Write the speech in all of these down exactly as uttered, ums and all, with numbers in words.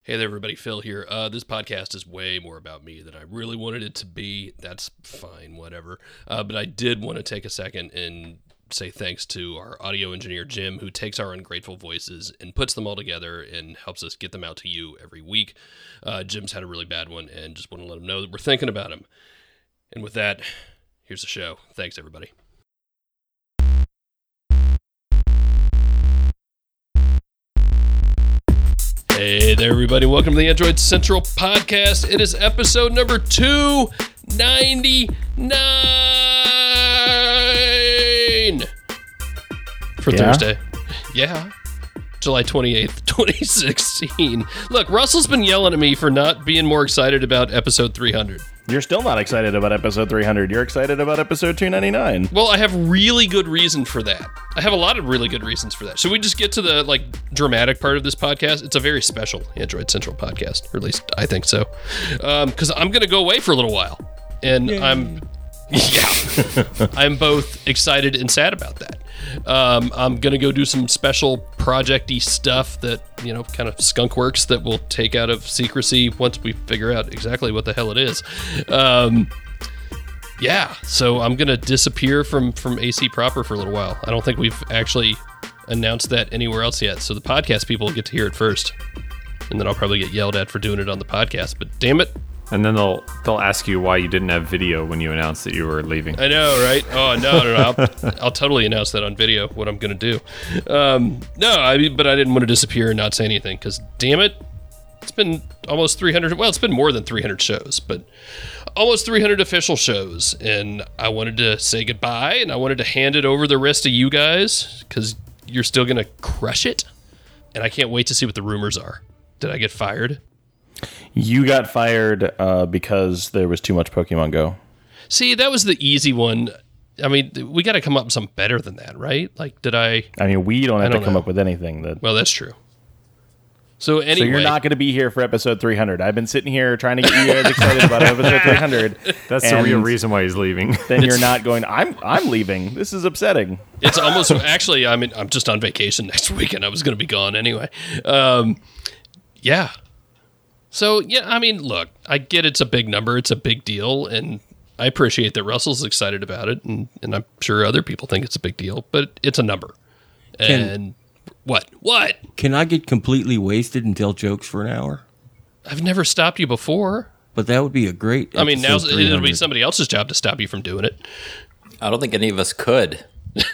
Hey there, everybody. Phil here. Uh, this podcast is way more about me than I really wanted it to be. That's fine, whatever. Uh, but I did want to take a second and say thanks to our audio engineer, Jim, who takes our ungrateful voices and puts them all together and helps us get them out to you every week. Uh, Jim's had a really bad one, and just want to let him know that we're thinking about him. And with that, here's the show. Thanks, everybody. Hey there, everybody. Welcome to the Android Central Podcast. It is episode number two ninety-nine for yeah. Thursday. Yeah. July twenty-eighth, twenty sixteen. Look, Russell's been yelling at me for not being more excited about episode three hundred. You're still not excited about episode three hundred. You're excited about episode two ninety-nine. Well, I have really good reason for that. I have a lot of really good reasons for that. Should we just get to the like dramatic part of this podcast? It's a very special Android Central podcast, or at least I think so. Because um, I'm going to go away for a little while. And Yay. I'm... Yeah. I'm both excited and sad about that. Um, I'm going to go do some special project-y stuff that, you know, kind of skunk works that we'll take out of secrecy once we figure out exactly what the hell it is. Um, yeah, so I'm going to disappear from, from A C proper for a little while. I don't think we've actually announced that anywhere else yet, so the podcast people will get to hear it first. And then I'll probably get yelled at for doing it on the podcast, but damn it. And then they'll they'll ask you why you didn't have video when you announced that you were leaving. I know, right? Oh, no, no, no. I'll, I'll totally announce that on video, what I'm going to do. Um, no, I mean, but I didn't want to disappear and not say anything, because damn it, it's been almost three hundred, well, it's been more than three hundred shows, but almost three hundred official shows, and I wanted to say goodbye, and I wanted to hand it over the rest of you guys, because you're still going to crush it, and I can't wait to see what the rumors are. Did I get fired? You got fired uh, because there was too much Pokemon Go. See, that was the easy one. I mean, we got to come up with something better than that, right? Like, did I... I mean, we don't have don't to come know. up with anything. That. Well, that's true. So anyway... So you're not going to be here for episode three hundred. I've been sitting here trying to get you guys excited about episode three hundred. That's the real reason why he's leaving. Then you're not going, I'm I'm leaving. This is upsetting. It's almost... Actually, I mean, I'm just on vacation next weekend. I was going to be gone anyway. Um, yeah. So, yeah, I mean, look, I get it's a big number. It's a big deal, and I appreciate that Russell's excited about it, and, and I'm sure other people think it's a big deal, but it's a number. Can, and what? What? Can I get completely wasted and tell jokes for an hour? I've never stopped you before. But that would be a great I mean, now it'll be somebody else's job to stop you from doing it. I don't think any of us could.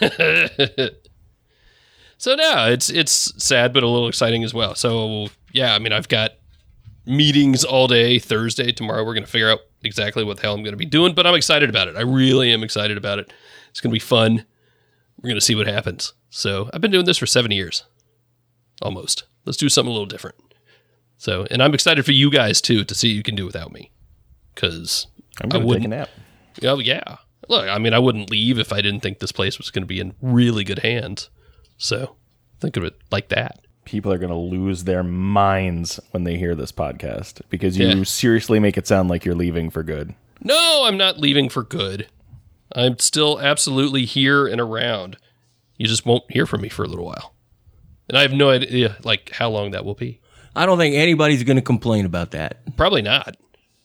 So, no, it's, it's sad, but a little exciting as well. So, yeah, I mean, I've got meetings all day Thursday. Tomorrow we're going to figure out exactly what the hell I'm going to be doing, but I'm excited about it. I really am excited about it. It's going to be fun. We're going to see what happens. So I've been doing this for seven years. Almost. Let's do something a little different. So, and I'm excited for you guys too, to see what you can do without me. Because I'm going to take a nap. Oh, yeah. Look, I mean, I wouldn't leave if I didn't think this place was going to be in really good hands. So think of it like that. People are going to lose their minds when they hear this podcast because you yeah. seriously make it sound like you're leaving for good. No, I'm not leaving for good. I'm still absolutely here and around. You just won't hear from me for a little while. And I have no idea like how long that will be. I don't think anybody's going to complain about that. Probably not.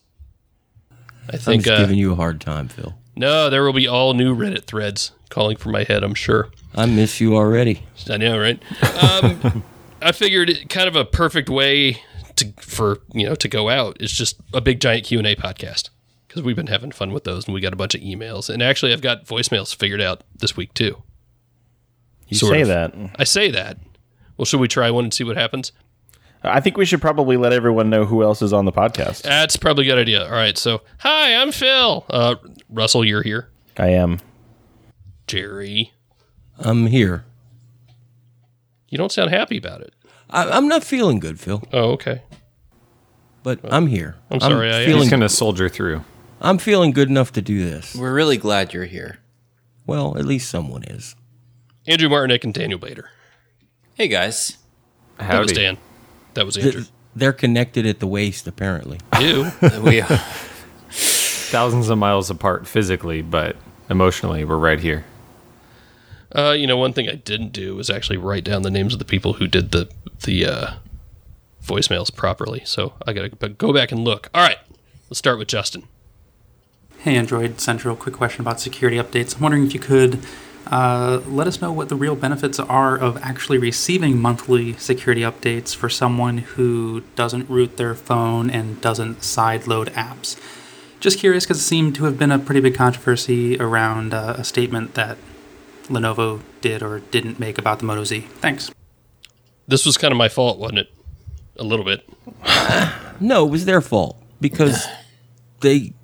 I think I'm just uh, giving you a hard time, Phil. No, there will be all new Reddit threads calling for my head, I'm sure. I miss you already. I know, right? Um I figured it kind of a perfect way to for you know to go out is just a big giant Q and A podcast because we've been having fun with those and we got a bunch of emails and actually I've got voicemails figured out this week too. You sort say of. that. I say that. Well, should we try one and see what happens? I think we should probably let everyone know who else is on the podcast. That's probably a good idea. All right, so hi, I'm Phil. Uh, Russell, you're here. I am. Jerry, I'm here. you don't sound happy about it. I, I'm not feeling good, Phil. Oh, okay. But well, I'm here. I'm sorry. I'm I feeling, He's going to soldier through. I'm feeling good enough to do this. We're really glad you're here. Well, at least someone is. Andrew Martinek and Daniel Bader. Hey, guys. That Howdy. was Dan. That was Andrew. Th- they're connected at the waist, apparently. Ew. we are. Thousands of miles apart physically, but emotionally, we're right here. Uh, you know, one thing I didn't do was actually write down the names of the people who did the the uh, voicemails properly. So I got to go back and look. All right, let's start with Justin. Hey, Android Central. Quick question about security updates. I'm wondering if you could uh, let us know what the real benefits are of actually receiving monthly security updates for someone who doesn't root their phone and doesn't sideload apps. Just curious because it seemed to have been a pretty big controversy around uh, a statement that Lenovo did or didn't make about the Moto Z. Thanks. This was kind of my fault, wasn't it? A little bit. No, it was their fault because they.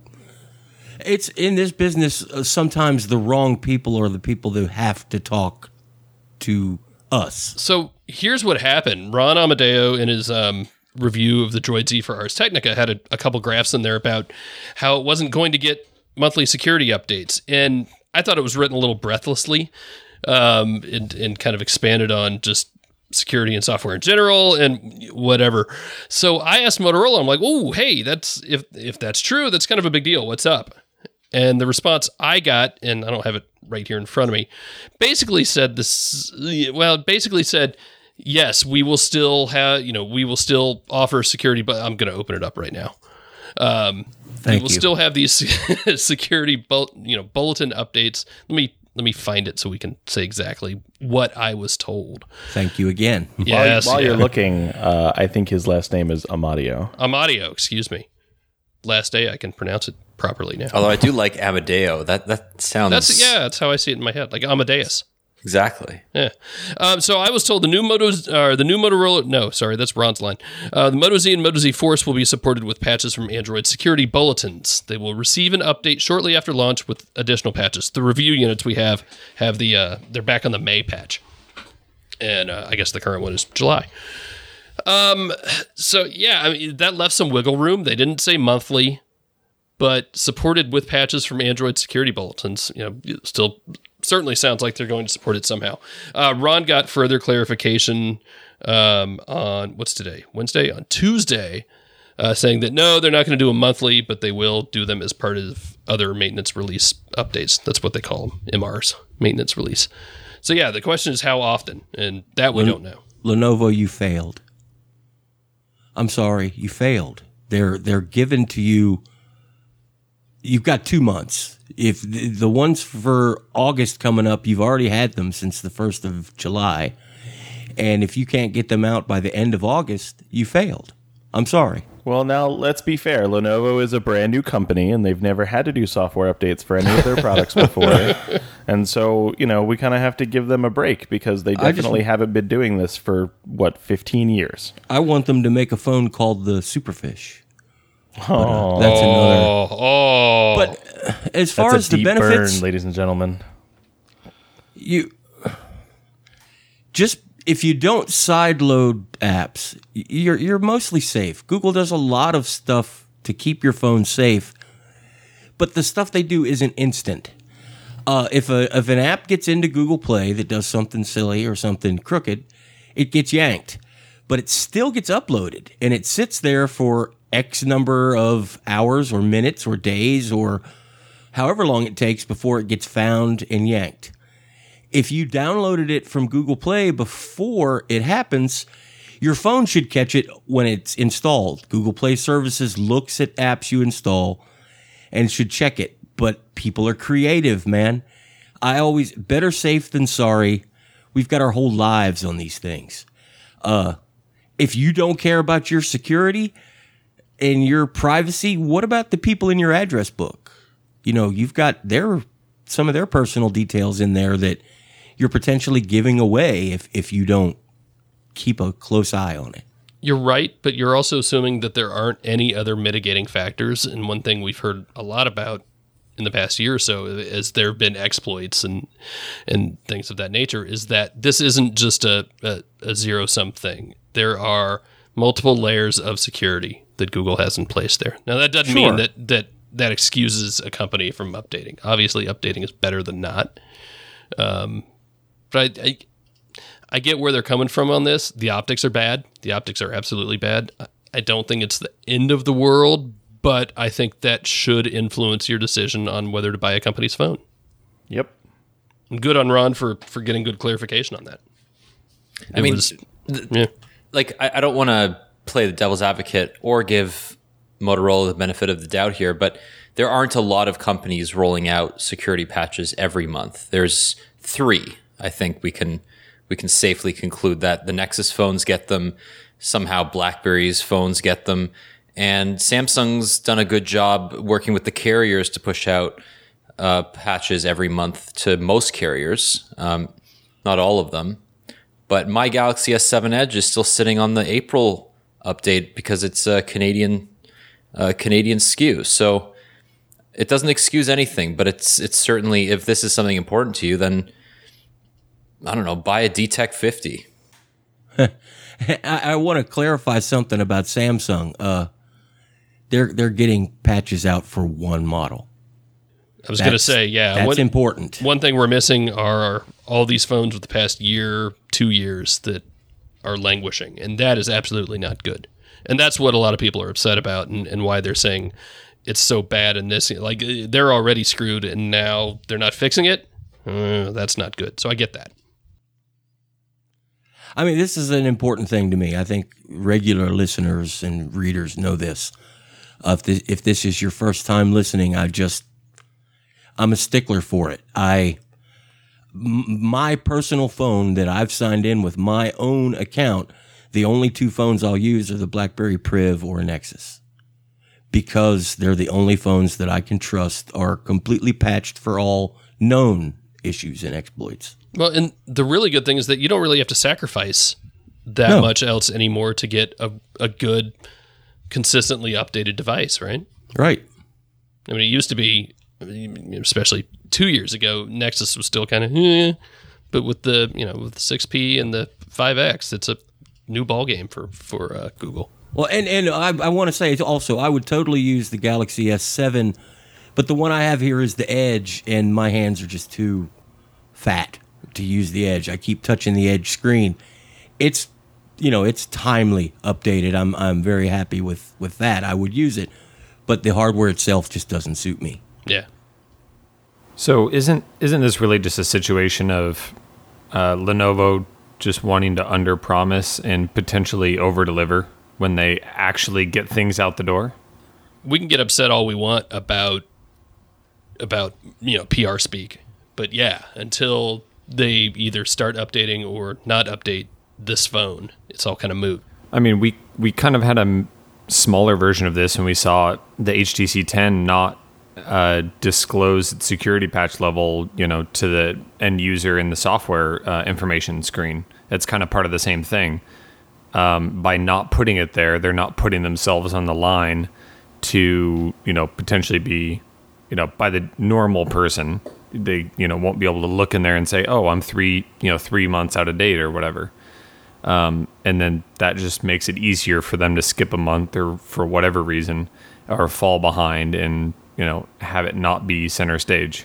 It's in this business. Uh, sometimes the wrong people are the people that have to talk to us. So here's what happened. Ron Amadeo, in his um, review of the Droid Z for Ars Technica, had a, a couple graphs in there about how it wasn't going to get monthly security updates, and I thought it was written a little breathlessly, um, and, and kind of expanded on just security and software in general and whatever. So I asked Motorola, I'm like, oh, hey, that's if if that's true, that's kind of a big deal. What's up? And the response I got, and I don't have it right here in front of me, basically said this, well, basically said, yes, we will still have, you know, we will still offer security, but I'm going to open it up right now. Um, Thank we will you. still have these security, bul- you know, bulletin updates. Let me Let me find it so we can say exactly what I was told. Thank you again. Yes, while while yeah. you're looking, uh, I think his last name is Amadio. Amadio, excuse me. Last day I can pronounce it properly now. Although I do like Amadeo. That that sounds That's yeah, that's how I see it in my head, like Amadeus. exactly. Yeah. Um, so I was told the new Moto, uh, the new Motorola. No, sorry, that's Ron's line. Uh, the Moto Z and Moto Z Force will be supported with patches from Android security bulletins. They will receive an update shortly after launch with additional patches. The review units we have have the uh, they're back on the May patch, and uh, I guess the current one is July. Um. So yeah, I mean that left some wiggle room. They didn't say monthly, but supported with patches from Android security bulletins. You know, still. Certainly sounds like they're going to support it somehow. Uh, Ron got further clarification um, on, what's today? Wednesday? On Tuesday, uh, saying that no, they're not going to do a monthly, but they will do them as part of other maintenance release updates. That's what they call them, M Rs, maintenance release. So yeah, the question is how often, and that we Len- don't know. Lenovo, you failed. I'm sorry, you failed. They're they're given to you. You've got two months. If the, the ones for August coming up, you've already had them since the first of July. And if you can't get them out by the end of August, you failed. I'm sorry. Well, now let's be fair. Lenovo is a brand new company, and they've never had to do software updates for any of their products before. And so, you know, we kind of have to give them a break because they I just- definitely haven't been doing this for, what, fifteen years? I want them to make a phone called the Superfish. Oh, That's another. Oh, oh. But as far that's as a the deep benefits, burn, ladies and gentlemen. you just if you don't sideload apps, you're you're mostly safe. Google does a lot of stuff to keep your phone safe, but the stuff they do isn't instant. Uh, if a if an app gets into Google Play that does something silly or something crooked, it gets yanked, but it still gets uploaded and it sits there for X number of hours or minutes or days or however long it takes before it gets found and yanked. If you downloaded it from Google Play before it happens, your phone should catch it when it's installed. Google Play Services looks at apps you install and should check it. But people are creative, man. I always, better safe than sorry. We've got our whole lives on these things. Uh, if you don't care about your security and your privacy, what about the people in your address book? You know, you've got their some of their personal details in there that you're potentially giving away if, if you don't keep a close eye on it. You're right, but you're also assuming that there aren't any other mitigating factors. And one thing we've heard a lot about in the past year or so, as there have been exploits and and things of that nature, is that this isn't just a, a, a zero-sum thing. There are multiple layers of security that Google has in place there. Now, that doesn't Sure. mean that, that that excuses a company from updating. Obviously, updating is better than not. Um, but I, I, I get where they're coming from on this. The optics are bad. The optics are absolutely bad. I don't think it's the end of the world, but I think that should influence your decision on whether to buy a company's phone. Yep. And good on Ron for, for getting good clarification on that. I It mean, was- th- yeah. like I, I don't want to play the devil's advocate or give Motorola the benefit of the doubt here, but there aren't a lot of companies rolling out security patches every month. There's three. I think we can we can safely conclude that the Nexus phones get them, somehow BlackBerry's phones get them, and Samsung's done a good job working with the carriers to push out uh, patches every month to most carriers, um, not all of them. But my Galaxy S seven Edge is still sitting on the April update because it's a Canadian uh, Canadian S K U. So it doesn't excuse anything, but it's it's certainly, if this is something important to you, then I don't know, buy a D TEC fifty. I, I want to clarify something about Samsung. Uh, they're they're getting patches out for one model. I was going to say, yeah. That's one, important. One thing we're missing are all these phones with the past year, two years that are languishing, and that is absolutely not good. And that's what a lot of people are upset about, and, and why they're saying it's so bad in this. Like, they're already screwed, and now they're not fixing it. Uh, that's not good. So I get that. I mean, this is an important thing to me. I think regular listeners and readers know this. Uh, if, this if this is your first time listening, I just, I'm a stickler for it. I, m- my personal phone that I've signed in with my own account, the only two phones I'll use are the BlackBerry Priv or Nexus, because they're the only phones that I can trust are completely patched for all known issues and exploits. Well, and the really good thing is that you don't really have to sacrifice that No. much else anymore to get a, a good, consistently updated device, right? Right. I mean, it used to be, especially two years ago, Nexus was still kind of, eh, but with the, you know, with the six P and the five X, it's a new ball game for, for uh, Google. Well, and, and I, I want to say also, I would totally use the Galaxy S seven, but the one I have here is the Edge, and my hands are just too fat to use the Edge. I keep touching the Edge screen. It's, you know, it's timely updated. I'm I'm very happy with, with that. I would use it, but the hardware itself just doesn't suit me. Yeah. So isn't isn't this really just a situation of uh, Lenovo just wanting to underpromise and potentially overdeliver when they actually get things out the door? We can get upset all we want about about you know P R speak, but yeah, until they either start updating or not update this phone, it's all kind of moot. I mean, we we kind of had a m- smaller version of this, and we saw the H T C ten not uh, disclose its security patch level, you know, to the end user in the software uh, information screen. It's kind of part of the same thing. Um, by not putting it there, they're not putting themselves on the line to, you know, potentially be, you know, by the normal person, they, you know, won't be able to look in there and say, oh, I'm three, you know, three months out of date or whatever. Um, and then that just makes it easier for them to skip a month or for whatever reason, or fall behind and, you know, have it not be center stage.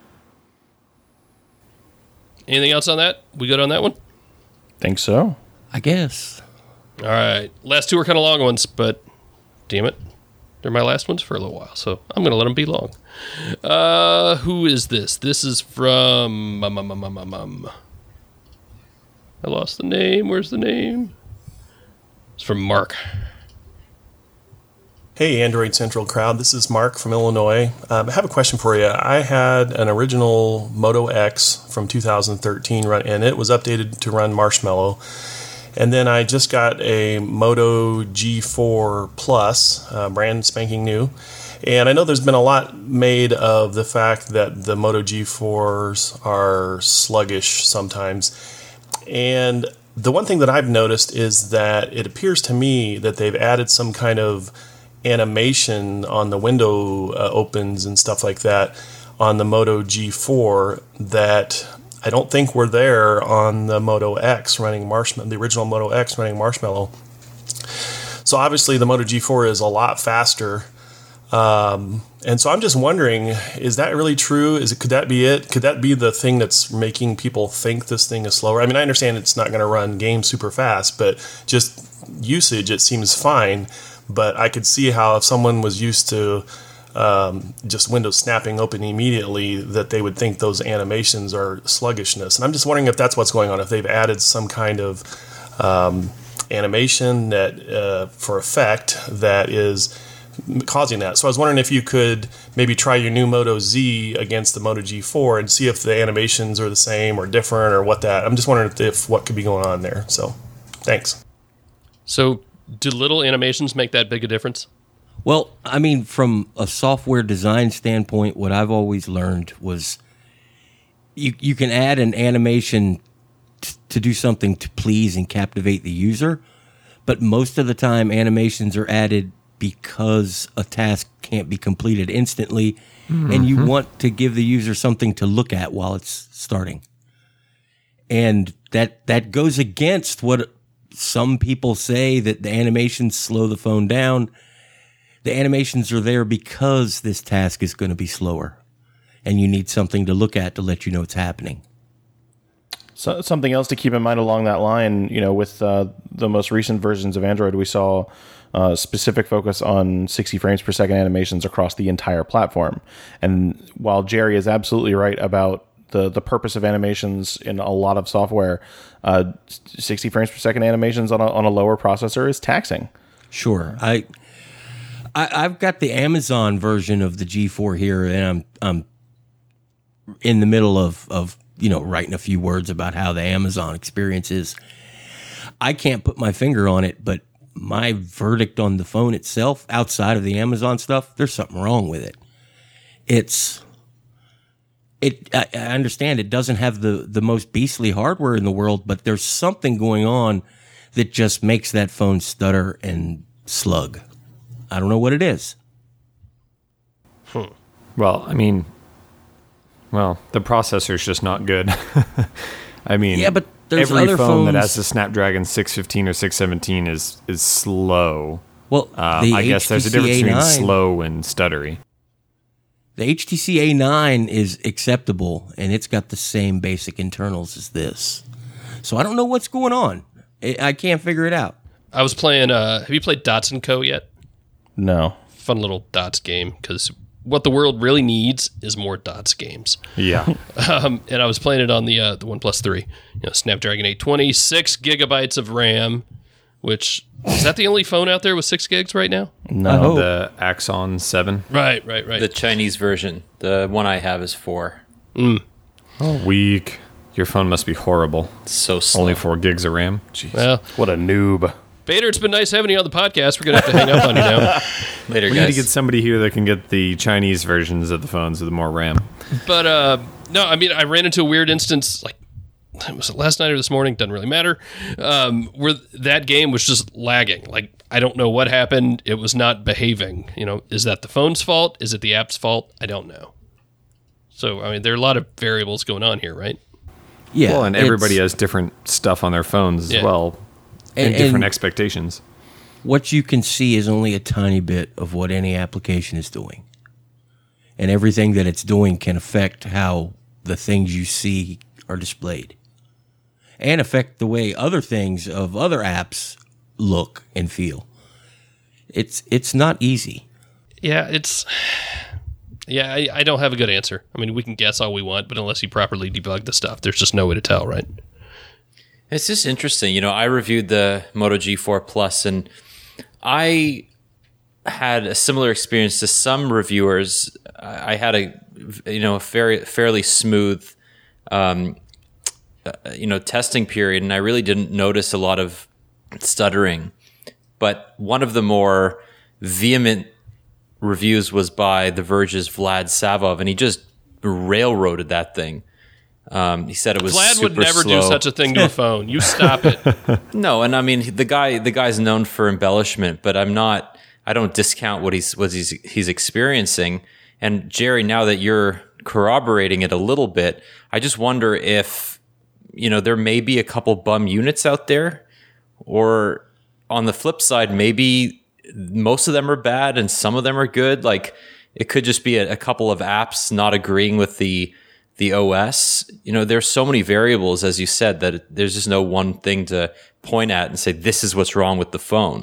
Anything else on that? We good on that one? Think so. I guess. All right. Last two are kind of long ones, but damn it. They're my last ones for a little while, so I'm going to let them be long. Uh, who is this? This is from... Um, um, um, um, um, um. I lost the name. Where's the name? It's from Mark. Hey, Android Central crowd. This is Mark from Illinois. Um, I have a question for you. I had an original Moto X from two thousand thirteen, run, and it was updated to run Marshmallow. And then I just got a Moto G four Plus, uh, brand spanking new. And I know there's been a lot made of the fact that the Moto G fours are sluggish sometimes. And the one thing that I've noticed is that it appears to me that they've added some kind of animation on the window uh, opens and stuff like that on the Moto G four that I don't think were there on the Moto X running Marshmallow, the original Moto X running Marshmallow. So obviously the Moto G four is a lot faster. Um, and so I'm just wondering, is that really true? Is it, could that be it? Could that be the thing that's making people think this thing is slower? I mean, I understand it's not going to run games super fast, but just usage, it seems fine. But I could see how if someone was used to um, just Windows snapping open immediately, that they would think those animations are sluggishness. And I'm just wondering if that's what's going on, if they've added some kind of um, animation that uh, for effect that is causing that. So I was wondering if you could maybe try your new Moto Z against the Moto G four and see if the animations are the same or different or what that. I'm just wondering if, if what could be going on there. So thanks. So do little animations make that big a difference? Well, I mean, from a software design standpoint, what I've always learned was you you can add an animation t- to do something to please and captivate the user, but most of the time animations are added because a task can't be completed instantly, mm-hmm. and you want to give the user something to look at while it's starting. And that that goes against what some people say, that the animations slow the phone down. The animations are there because this task is going to be slower, and you need something to look at to let you know it's happening. So, something else to keep in mind along that line, you know, with uh, the most recent versions of Android, we saw uh, specific focus on sixty frames per second animations across the entire platform. And while Jerry is absolutely right about the, the purpose of animations in a lot of software, uh, sixty frames per second animations on a, on a lower processor is taxing. Sure. I, I, I've got the Amazon version of the G four here, and I'm I'm in the middle of, of you know, writing a few words about how the Amazon experience is. I can't put my finger on it, but my verdict on the phone itself, outside of the Amazon stuff, there's something wrong with it. It's, it. I, I understand it doesn't have the, the most beastly hardware in the world, but there's something going on that just makes that phone stutter and slug. I don't know what it is. Hmm. Well, I mean, well, the processor's just not good. I mean, yeah, but there's every other phone phones that has a Snapdragon six fifteen or six seventeen is is slow. Well, uh, the I guess there's a difference between slow and stuttery. The H T C A nine is acceptable, and it's got the same basic internals as this. So I don't know what's going on. I can't figure it out. I was playing, uh, have you played Dots and Co. yet? No. Fun little Dots game, because what the world really needs is more Dots games. Yeah. um, and I was playing it on the uh, the OnePlus three. You know, Snapdragon eight twenty, six gigabytes of RAM, which, is that the only phone out there with six gigs right now? No. The Axon seven. Right, right, right. The Chinese version. The one I have is four. Mm. Oh, weak. Your phone must be horrible. It's so slow. Only four gigs of RAM. Jeez. Well, what a noob. Bader, it's been nice having you on the podcast. We're going to have to hang up on you now. Later, we guys. need to get somebody here that can get the Chinese versions of the phones with more RAM. But, uh, no, I mean, I ran into a weird instance, like, was it last night or this morning? Doesn't really matter. Um, where that game was just lagging. Like, I don't know what happened. It was not behaving. You know, is that the phone's fault? Is it the app's fault? I don't know. So, I mean, there are a lot of variables going on here, right? Yeah. Well, and everybody has different stuff on their phones as Yeah. well, and, And- different and- expectations. What you can see is only a tiny bit of what any application is doing. And everything that it's doing can affect how the things you see are displayed. And affect the way other things of other apps look and feel. It's it's not easy. Yeah, it's... Yeah, I, I don't have a good answer. I mean, we can guess all we want, but unless you properly debug the stuff, there's just no way to tell, right? It's just interesting. You know, I reviewed the Moto G four Plus, and I had a similar experience to some reviewers. I had a, you know, a very, fairly smooth, um, uh, you know, testing period, and I really didn't notice a lot of stuttering. But one of the more vehement reviews was by The Verge's Vlad Savov, and he just railroaded that thing. Um, he said it was Vlad super would never slow. do such a thing to a phone. You stop it. No, and I mean the guy the guy's known for embellishment, but I'm not I don't discount what he's what he's he's experiencing. And Jerry, now that you're corroborating it a little bit, I just wonder if you know there may be a couple bum units out there, or on the flip side, maybe most of them are bad and some of them are good. Like it could just be a, a couple of apps not agreeing with the the O S. You know, there's so many variables, as you said, that it, there's just no one thing to point at and say, this is what's wrong with the phone.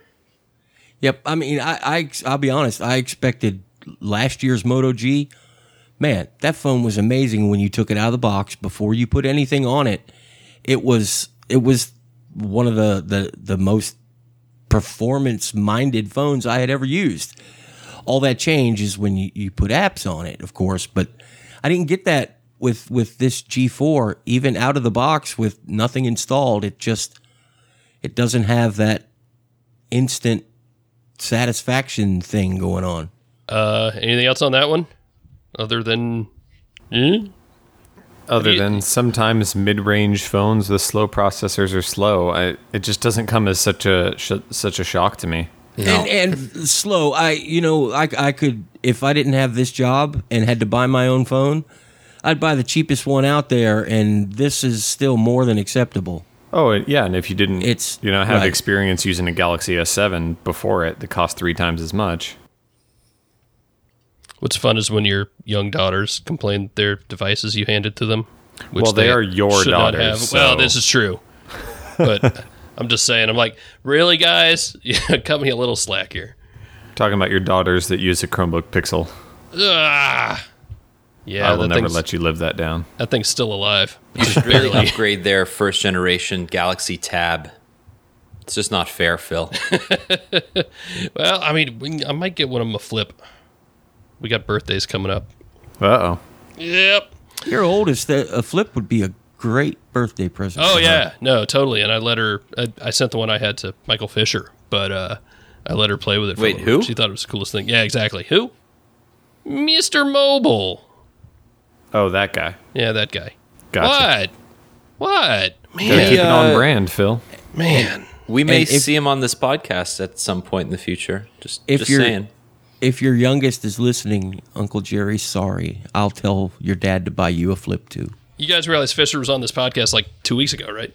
Yep. I mean, I, I I'll be honest. I expected last year's Moto G. Man, that phone was amazing when you took it out of the box before you put anything on it. It was it was one of the, the, the most performance-minded phones I had ever used. All that change is when you, you put apps on it, of course, but I didn't get that with, with this G four, even out of the box with nothing installed. It just, it doesn't have that instant satisfaction thing going on. Uh, anything else on that one? Other than... Eh? Other You- than sometimes mid-range phones with slow processors are slow, I, it just doesn't come as such a sh- such a shock to me. No. And, and slow. I, you know, I, I could, if I didn't have this job and had to buy my own phone, I'd buy the cheapest one out there, and this is still more than acceptable. Oh, yeah, and if you didn't It's- you know, have right. experience using a Galaxy S seven before it, that cost three times as much. What's fun is when your young daughters complain that their devices you handed to them. Which Well, they are your should not daughters, have. Well, so- this is true. But I'm just saying, I'm like, really, guys? Yeah, cut me a little slack here. Talking about your daughters that use a Chromebook Pixel. Ah. Yeah, I will that never thing's, let you live that down. that thing's still alive. You should really upgrade their first generation Galaxy Tab. It's just not fair, Phil. Well, I mean, we, I might get one of them a flip. We got birthdays coming up. Uh-oh. Yep. Your oldest, a a flip would be a great birthday present. Oh for her. yeah, no, totally. And I let her. I, I sent the one I had to Michael Fisher, but uh, I let her play with it. For Wait, a little who? bit. She thought it was the coolest thing. Yeah, exactly. Who? Mister Mobile. Oh, that guy. Yeah, that guy. Gotcha. What? What? Gotta Man, keep it on uh, brand, Phil. man. We may And if- see him on this podcast at some point in the future. Just, If just you're- saying. If your youngest is listening, Uncle Jerry, sorry. I'll tell your dad to buy you a flip too. You guys realize Fisher was on this podcast like two weeks ago, right?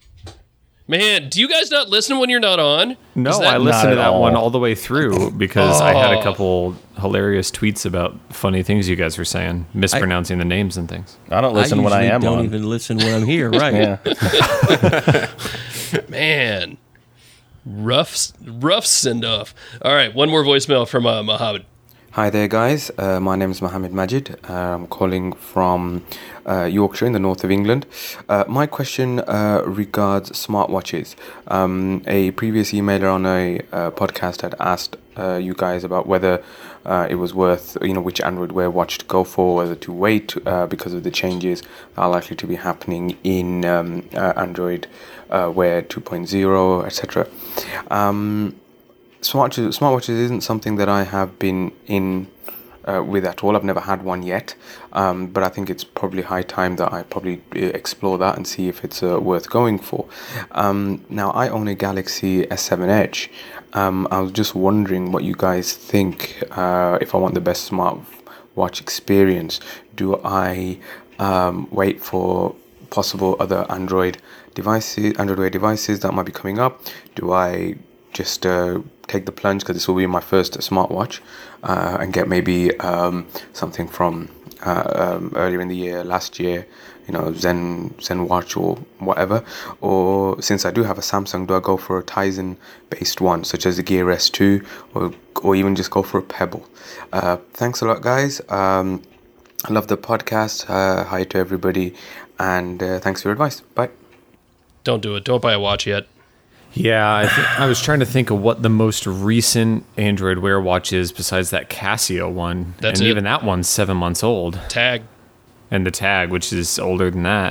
Man, do you guys not listen when you're not on? No, Is that- I listened Not to at that all. one all the way through because I had Oh. a couple hilarious tweets about funny things you guys were saying, mispronouncing the names and things. I don't listen when I usually am don't on. even listen when I'm here, right? Yeah. Man, rough, rough send off. All right, one more voicemail from uh, Mohammed. Hi there, guys. Uh, my name is Mohammed Majid. Uh, I'm calling from uh, Yorkshire in the north of England. Uh, my question uh, regards smartwatches. Um, a previous emailer on a uh, podcast had asked uh, you guys about whether uh, it was worth, you know, which Android Wear watch to go for, whether to wait uh, because of the changes that are likely to be happening in um, uh, Android uh, Wear two point oh, et cetera. Um, Smartwatches, smartwatches isn't something that I have been in uh, with at all. I've never had one yet, um, but I think it's probably high time that I probably uh, explore that and see if it's uh, worth going for. Um, now, I own a Galaxy S seven Edge. Um, I was just wondering what you guys think. Uh, if I want the best smartwatch experience, do I um, wait for possible other Android devices, Android Wear devices that might be coming up? Do I just uh, take the plunge, because this will be my first smartwatch, uh, and get maybe um, something from uh, um, earlier in the year, last year, you know, Zen Zen Watch or whatever? Or since I do have a Samsung, do I go for a Tizen based one, such as the Gear S two, or or even just go for a Pebble? Uh, thanks a lot, guys. Um, I love the podcast. Uh, hi to everybody, and uh, thanks for your advice. Bye. Don't do it. Don't buy a watch yet. Yeah, I, th- I was trying to think of what the most recent Android Wear watch is besides that Casio one. That's and it. even that one's seven months old. Tag. And the Tag, which is older than that.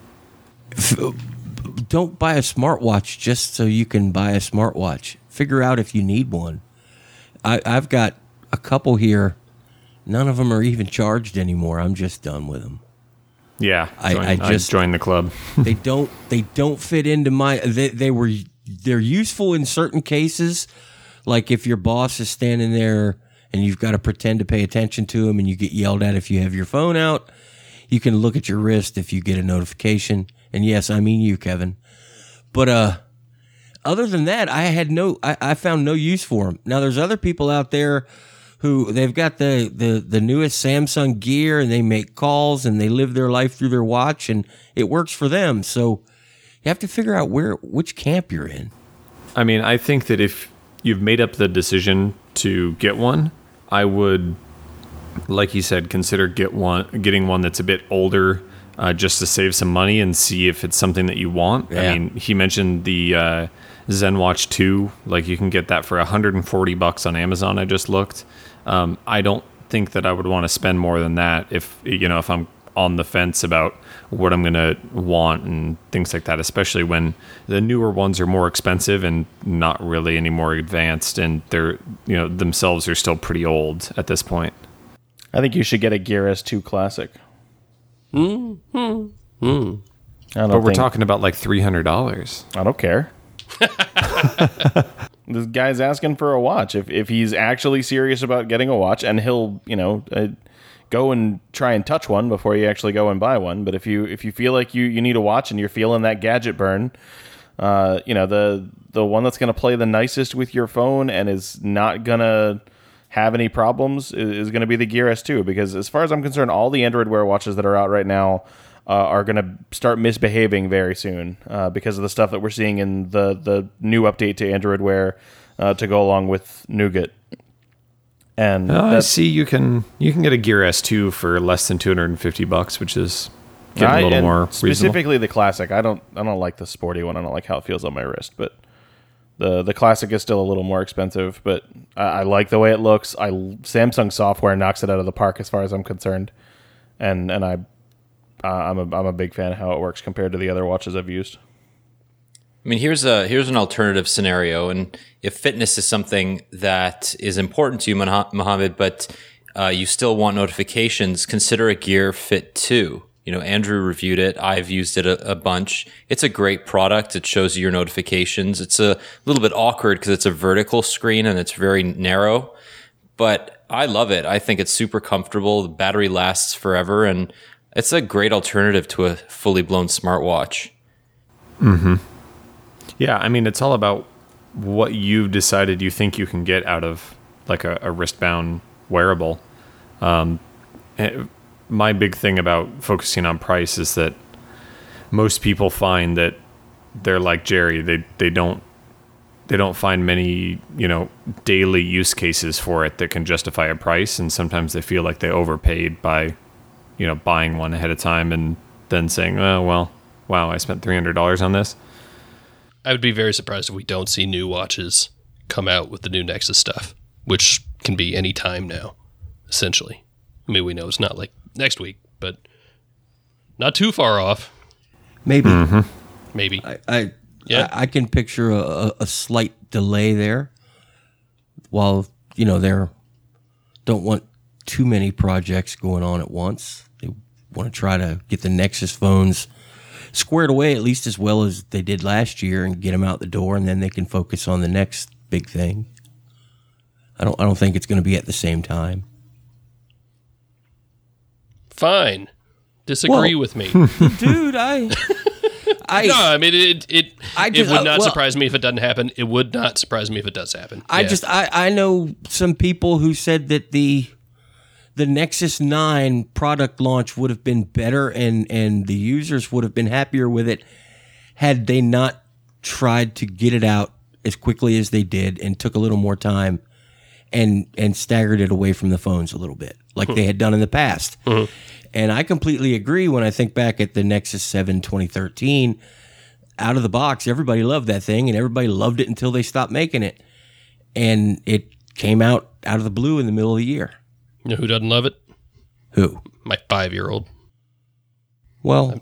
Don't buy a smartwatch just so you can buy a smartwatch. Figure out if you need one. I, I've got a couple here. None of them are even charged anymore. I'm just done with them. Yeah, I- join, I just- joined the club. they don't they don't fit into my they, they were they're useful in certain cases, like if your boss is standing there and you've got to pretend to pay attention to him and you get yelled at if you have your phone out. You can look at your wrist if you get a notification, and yes, I mean you, Kevin. But uh other than that, I had no I, I found no use for them. Now there's other people out there who they've got the, the, the newest Samsung gear and they make calls and they live their life through their watch and it works for them. So you have to figure out where which camp you're in. I mean, I think that if you've made up the decision to get one, I would, like you said, consider get one, getting one that's a bit older uh, just to save some money and see if it's something that you want. Yeah. I mean, he mentioned the uh, ZenWatch two. Like, you can get that for one hundred forty bucks on Amazon. I just looked. Um, I don't think that I would want to spend more than that if, you know, if I'm on the fence about what I'm going to want and things like that, especially when the newer ones are more expensive and not really any more advanced, and they're, you know, themselves are still pretty old at this point. I think you should get a Gear S two Classic. Hmm. Hmm. Hmm. I don't But we're think- talking about like three hundred dollars. I don't care. This guy's asking for a watch. If if he's actually serious about getting a watch, and he'll, you know, uh, go and try and touch one before you actually go and buy one. But if you if you feel like you, you need a watch and you're feeling that gadget burn, uh, you know, the the one that's going to play the nicest with your phone and is not going to have any problems is, is going to be the Gear S two. Because as far as I'm concerned, all the Android Wear watches that are out right now uh, are going to start misbehaving very soon uh, because of the stuff that we're seeing in the, the new update to Android Wear uh, to go along with Nougat. And Uh, I that's, see you can you can get a Gear S two for less than two hundred fifty bucks, which is getting I- a little and more reasonable. specifically the Classic. I don't I don't like the sporty one. I don't like how it feels on my wrist, but the the Classic is still a little more expensive. But I, I like the way it looks. I Samsung software knocks it out of the park as far as I'm concerned, and and I uh, I'm a I'm a big fan of how it works compared to the other watches I've used. I mean, here's a here's an alternative scenario, and if fitness is something that is important to you, Moha- Mohammed, but uh, you still want notifications, consider a Gear Fit two. You know, Andrew reviewed it. I've used it a, a bunch. It's a great product. It shows you your notifications. It's a little bit awkward because it's a vertical screen and it's very narrow, but I love it. I think it's super comfortable. The battery lasts forever, and it's a great alternative to a fully blown smartwatch. Mm-hmm. Yeah, I mean, it's all about what you've decided you think you can get out of like a, a wristbound wearable. Um, eh, my big thing about focusing on price is that most people find that they're like Jerry. They they don't they don't find many, you know, daily use cases for it that can justify a price, and sometimes they feel like they overpaid by, you know, buying one ahead of time and then saying, oh well, wow, I spent three hundred dollars on this. I would be very surprised if we don't see new watches come out with the new Nexus stuff, which can be any time now, essentially. I mean, we know it's not like next week, but not too far off. Maybe. Mm-hmm. Maybe. I, I Yeah. I, I can picture a, a, a slight delay there, while you know they don't want too many projects going on at once. They want to try to get the Nexus phones squared away at least as well as they did last year and get them out the door, and then they can focus on the next big thing. I don't I don't think it's going to be at the same time. Fine. Disagree Well- with me. Dude, I I No, I mean, it it, I it just- would uh, not well- surprise me if it doesn't happen. It would not surprise me if it does happen. I Yeah. just I, I know some people who said that the the Nexus nine product launch would have been better and and the users would have been happier with it had they not tried to get it out as quickly as they did and took a little more time and and staggered it away from the phones a little bit like they had done in the past. And I completely agree. When I think back at the Nexus seven twenty thirteen, out of the box, everybody loved that thing and everybody loved it until they stopped making it. And it came out out of the blue in the middle of the year. You know who doesn't love it? Who? My five-year-old. Well,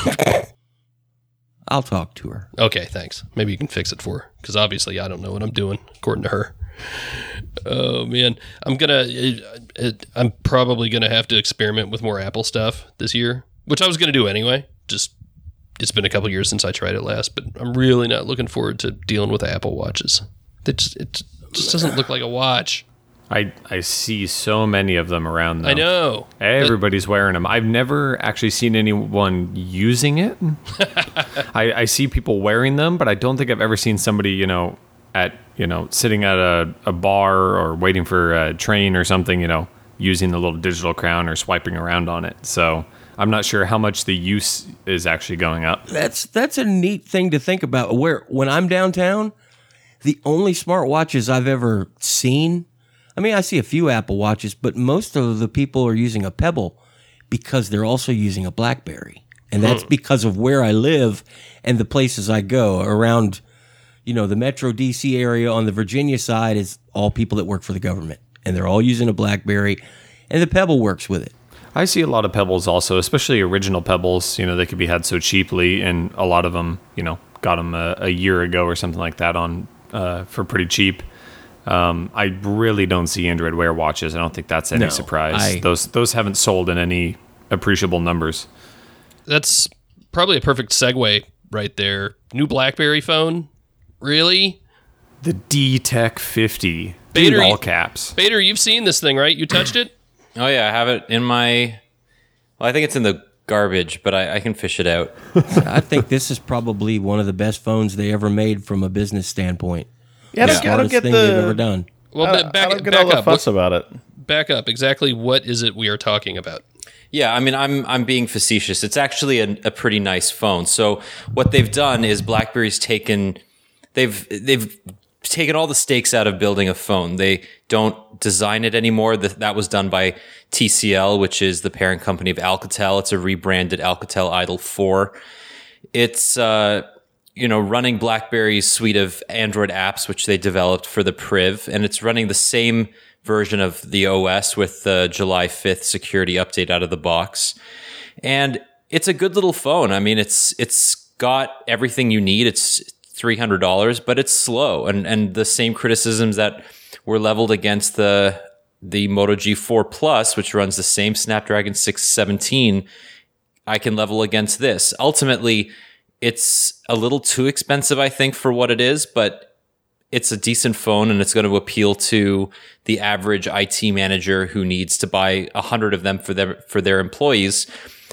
I'll talk to her. Okay, thanks. Maybe you can fix it for her, because obviously I don't know what I'm doing, according to her. Oh man, I'm gonna. It, it, I'm probably gonna have to experiment with more Apple stuff this year, which I was gonna do anyway. Just it's been a couple years since I tried it last, but I'm really not looking forward to dealing with Apple watches. It just, it just doesn't look like a watch. I, I see so many of them around, though. I know. Everybody's wearing them. I've never actually seen anyone using it. I, I see people wearing them, but I don't think I've ever seen somebody, you know, at, you know, sitting at a, a bar or waiting for a train or something, you know, using the little digital crown or swiping around on it. So I'm not sure how much the use is actually going up. That's that's a neat thing to think about. Where when I'm downtown, the only smartwatches I've ever seen, I mean, I see a few Apple Watches, but most of the people are using a Pebble because they're also using a BlackBerry. And that's because of where I live and the places I go around, you know, the Metro D C area on the Virginia side is all people that work for the government. And they're all using a BlackBerry, and the Pebble works with it. I see a lot of Pebbles also, especially original Pebbles. You know, they could be had so cheaply, and a lot of them, you know, got them a, a year ago or something like that on uh, for pretty cheap. Um, I really don't see Android Wear watches. I don't think that's any No, surprise. I- those those haven't sold in any appreciable numbers. That's probably a perfect segue right there. New BlackBerry phone? Really? The D-Tech fifty, Bader, in all you- caps. Bader, you've seen this thing, right? You touched it? Oh yeah, I have it in my. Well, I think it's in the garbage, but I, I can fish it out. I think this is probably one of the best phones they ever made from a business standpoint. Yeah, I the don't, I don't smartest get thing they've ever the. done. Well, I, ba- I back, don't get back all the up. fuss What- about it. back up. Exactly what is it we are talking about? Yeah, I mean, I'm I'm being facetious. It's actually a, a pretty nice phone. So what they've done is BlackBerry's taken they've they've taken all the stakes out of building a phone. They don't design it anymore. That that was done by T C L, which is the parent company of Alcatel. It's a rebranded Alcatel Idol four. It's uh, you know running BlackBerry's suite of Android apps, which they developed for the Priv, and it's running the same version of the O S with the July fifth security update out of the box. And it's a good little phone. I mean, it's it's got everything you need. It's three hundred dollars, but it's slow. And and the same criticisms that were leveled against the the Moto G four Plus, which runs the same Snapdragon six seventeen, I can level against this. Ultimately, it's a little too expensive, I think, for what it is, but it's a decent phone, and it's going to appeal to the average I T manager who needs to buy a hundred of them for their for their employees.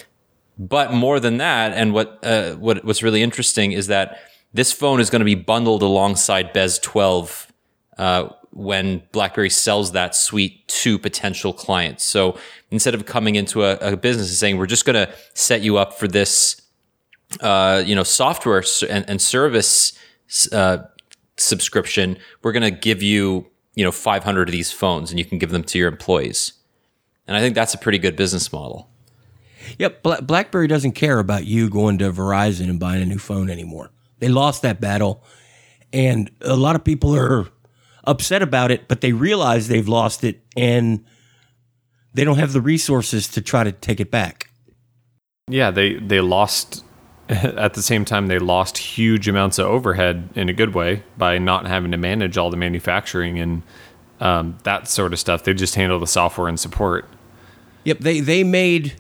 But more than that, and what uh, what what's really interesting is that this phone is going to be bundled alongside Bez twelve uh, when BlackBerry sells that suite to potential clients. So instead of coming into a, a business and saying we're just going to set you up for this, uh, you know, software and, and service Uh, subscription, we're going to give you, you know, five hundred of these phones and you can give them to your employees. And I think that's a pretty good business model. Yep, Bla- BlackBerry doesn't care about you going to Verizon and buying a new phone anymore. They lost that battle, and a lot of people are upset about it, but they realize they've lost it, and they don't have the resources to try to take it back. Yeah, they, they lost, at the same time, they lost huge amounts of overhead in a good way by not having to manage all the manufacturing and um, that sort of stuff. They just handle the software and support. Yep, they, they made,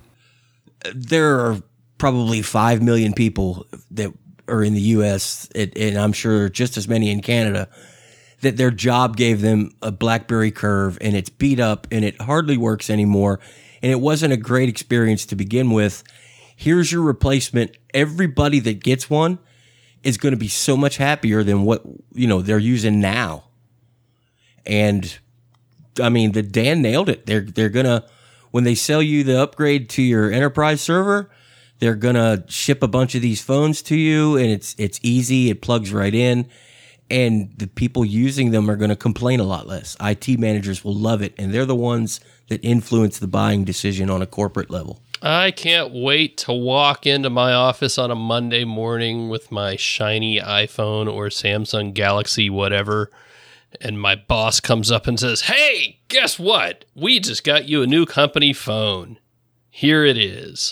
there are probably five million people that are in the U S, and, and I'm sure just as many in Canada, that their job gave them a BlackBerry Curve, and it's beat up, and it hardly works anymore, and it wasn't a great experience to begin with. Here's your replacement. Everybody that gets one is going to be so much happier than what, you know, they're using now. And I mean, the Dan nailed it. They're they're going to, when they sell you the upgrade to your enterprise server, they're going to ship a bunch of these phones to you, and it's it's easy. It plugs right in, and the people using them are going to complain a lot less. I T managers will love it, and they're the ones that influence the buying decision on a corporate level. I can't wait to walk into my office on a Monday morning with my shiny iPhone or Samsung Galaxy, whatever, and my boss comes up and says, "Hey, guess what? We just got you a new company phone. Here it is."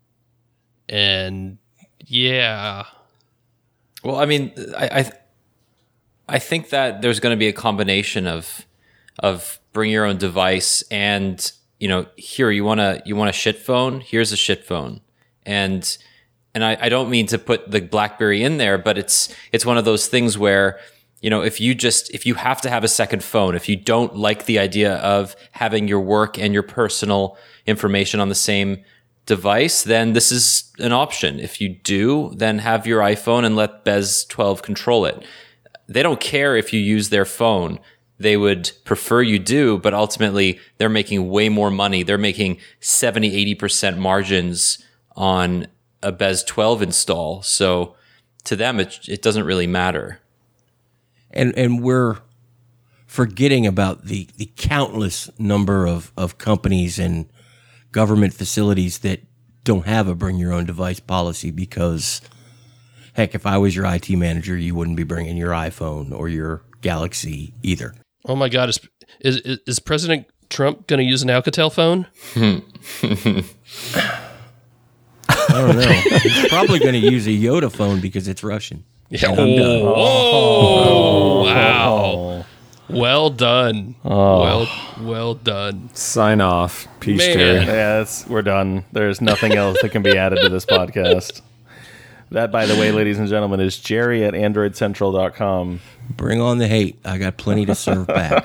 And yeah. Well, I mean, I I, I think that there's going to be a combination of of bring your own device and, you know, here you want to you want a shit phone. Here's a shit phone, and and I, I don't mean to put the BlackBerry in there, but it's it's one of those things where, you know, if you just if you have to have a second phone, if you don't like the idea of having your work and your personal information on the same device, then this is an option. If you do, then have your iPhone and let Bez twelve control it. They don't care if you use their phone. They would prefer you do, but ultimately they're making way more money. They're making seventy, eighty percent margins on a Bez twelve install. So to them, it, it doesn't really matter. And and we're forgetting about the, the countless number of, of companies and government facilities that don't have a bring your own device policy because, heck, if I was your I T manager, you wouldn't be bringing your iPhone or your Galaxy either. Oh my God, is is, is President Trump going to use an Alcatel phone? I don't know. He's probably going to use a Yoda phone because it's Russian. Yeah. And I'm done. Oh, wow. Well done. Oh. Well, well done. Sign off. Peace, Man. Jerry. Yeah, that's, we're done. There's nothing else that can be added to this podcast. That, by the way, ladies and gentlemen, is Jerry at android central dot com. Bring on the hate. I got plenty to serve back.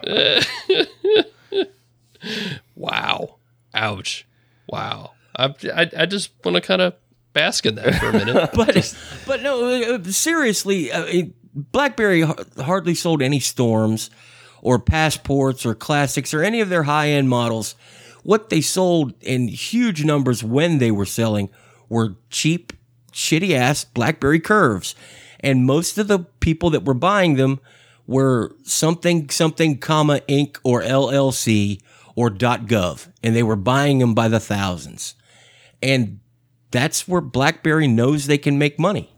Wow. Ouch. Wow. I, I, I just want to kind of bask in that for a minute. but but no, uh, seriously, uh, it- BlackBerry har- hardly sold any Storms or Passports or Classics or any of their high-end models. What they sold in huge numbers when they were selling were cheap, shitty-ass BlackBerry Curves. And most of the people that were buying them were something, something, comma, Inc or L L C or .gov. And they were buying them by the thousands. And that's where BlackBerry knows they can make money.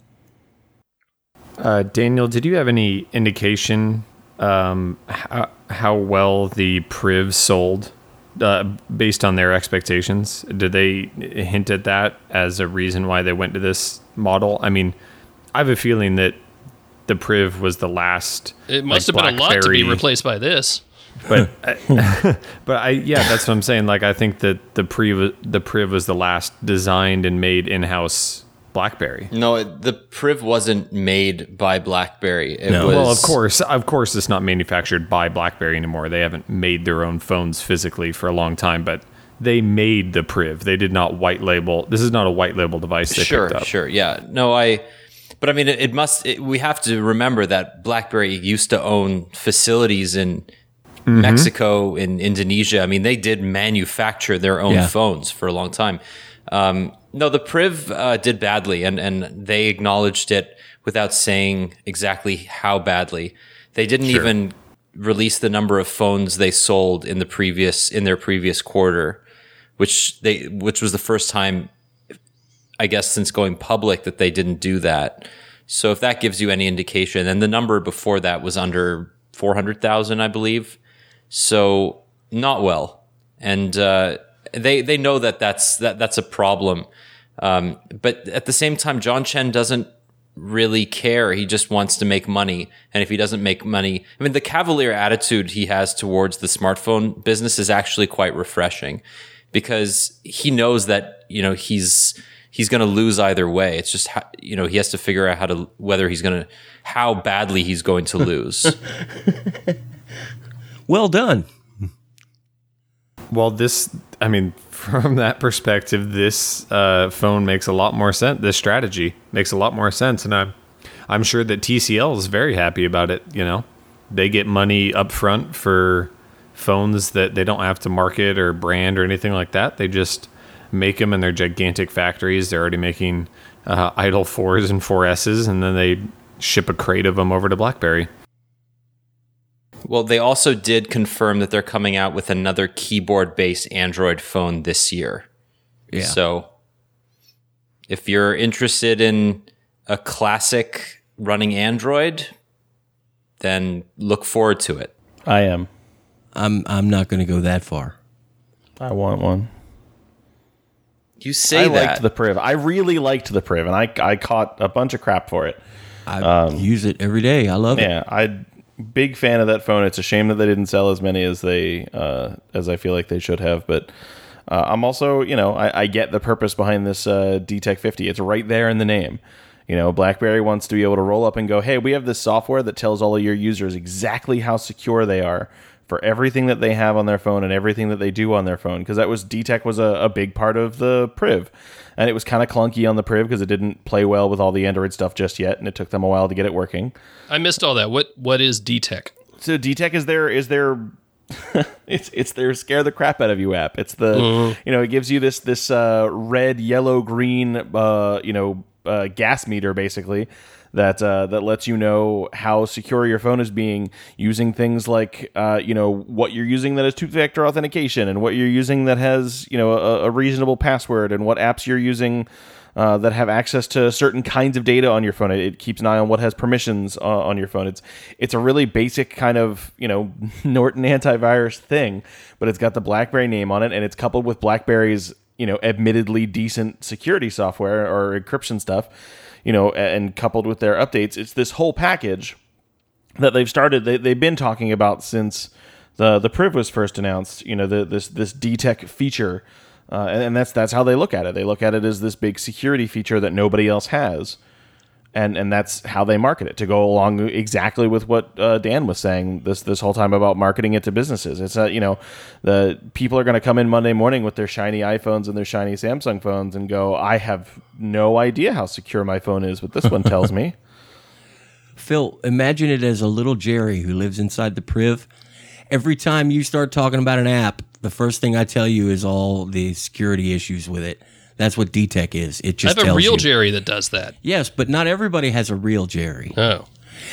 Uh, Daniel, did you have any indication um, how, how well the Priv sold uh, based on their expectations? Did they hint at that as a reason why they went to this model? I mean, I have a feeling that the Priv was the last. It must like, have been a lot to be BlackBerry- replaced by this. But, but I yeah, that's what I'm saying. Like, I think that the Priv the Priv was the last designed and made in-house BlackBerry. No, it, the Priv wasn't made by BlackBerry. It No. was, Well, of course, of course, it's not manufactured by BlackBerry anymore. They haven't made their own phones physically for a long time, but they made the Priv. They did not white label. This is not a white label device they Sure, picked up. sure, yeah. No, I. But I mean, it, it must. It, we have to remember that BlackBerry used to own facilities in Mexico, in Indonesia. I mean, they did manufacture their own Yeah. phones for a long time. Um, no, the Priv uh, did badly, and and they acknowledged it without saying exactly how badly. They didn't even release the number of phones they sold in the previous in their previous quarter, which they which was the first time, I guess, since going public that they didn't do that. So if that gives you any indication, and the number before that was under four hundred thousand, I believe. So not well, and uh, they they know that that's that that's a problem. Um, but at the same time, John Chen doesn't really care. He just wants to make money, and if he doesn't make money, I mean, the cavalier attitude he has towards the smartphone business is actually quite refreshing, because he knows that, you know, he's he's going to lose either way. It's just how, you know, he has to figure out how to whether he's going to how badly he's going to lose. Well done. Well, this, I mean, from that perspective, this uh, phone makes a lot more sense. This strategy makes a lot more sense, and I'm, I'm sure that T C L is very happy about it. You know, they get money up front for phones that they don't have to market or brand or anything like that. They just make them in their gigantic factories. They're already making uh, idle fours and four S's, and then they ship a crate of them over to BlackBerry. Well, they also did confirm that they're coming out with another keyboard-based Android phone this year. Yeah. So if you're interested in a classic running Android, then look forward to it. I am. I'm I'm not going to go that far. I want one. You say I that. liked the Priv. I really liked the Priv, and I I caught a bunch of crap for it. I use it every day. I love it. Yeah, I big fan of that phone. It's a shame that they didn't sell as many as they uh, as I feel like they should have. But uh, I'm also, you know, I, I get the purpose behind this uh, D Tech fifty. It's right there in the name. You know, BlackBerry wants to be able to roll up and go, hey, we have this software that tells all of your users exactly how secure they are for everything that they have on their phone and everything that they do on their phone. Because that was D Tech was a, a big part of the Priv. And it was kind of clunky on the Priv because it didn't play well with all the Android stuff just yet, and it took them a while to get it working. I missed all that. What What is D Tech? So D Tech is their is their it's it's their scare the crap out of you app. It's the Mm-hmm. you know, it gives you this this uh, red, yellow, green uh, you know uh, gas meter basically that uh, that lets you know how secure your phone is being, using things like uh, you know what you're using that has two-factor authentication, and what you're using that has you know a, a reasonable password, and what apps you're using uh, that have access to certain kinds of data on your phone. It, it keeps an eye on what has permissions uh, on your phone. It's it's a really basic kind of you know Norton antivirus thing, but it's got the BlackBerry name on it, and it's coupled with BlackBerry's you know admittedly decent security software or encryption stuff. You know, and coupled with their updates, it's this whole package that they've started. They, they've been talking about since the the Priv was first announced. You know, the, this this D TEC feature, uh, and, and that's that's how they look at it. They look at it as this big security feature that nobody else has, and and that's how they market it, to go along exactly with what uh, Dan was saying this this whole time about marketing it to businesses. It's uh, you know, the people are going to come in Monday morning with their shiny iPhones and their shiny Samsung phones and go, I have no idea how secure my phone is, but this one tells me. Phil, imagine it as a little Jerry who lives inside the Priv. Every time you start talking about an app, the first thing I tell you is all the security issues with it. That's what D TEC is. It just I have a tells real you. Jerry that does that. Yes, but not everybody has a real Jerry. Oh.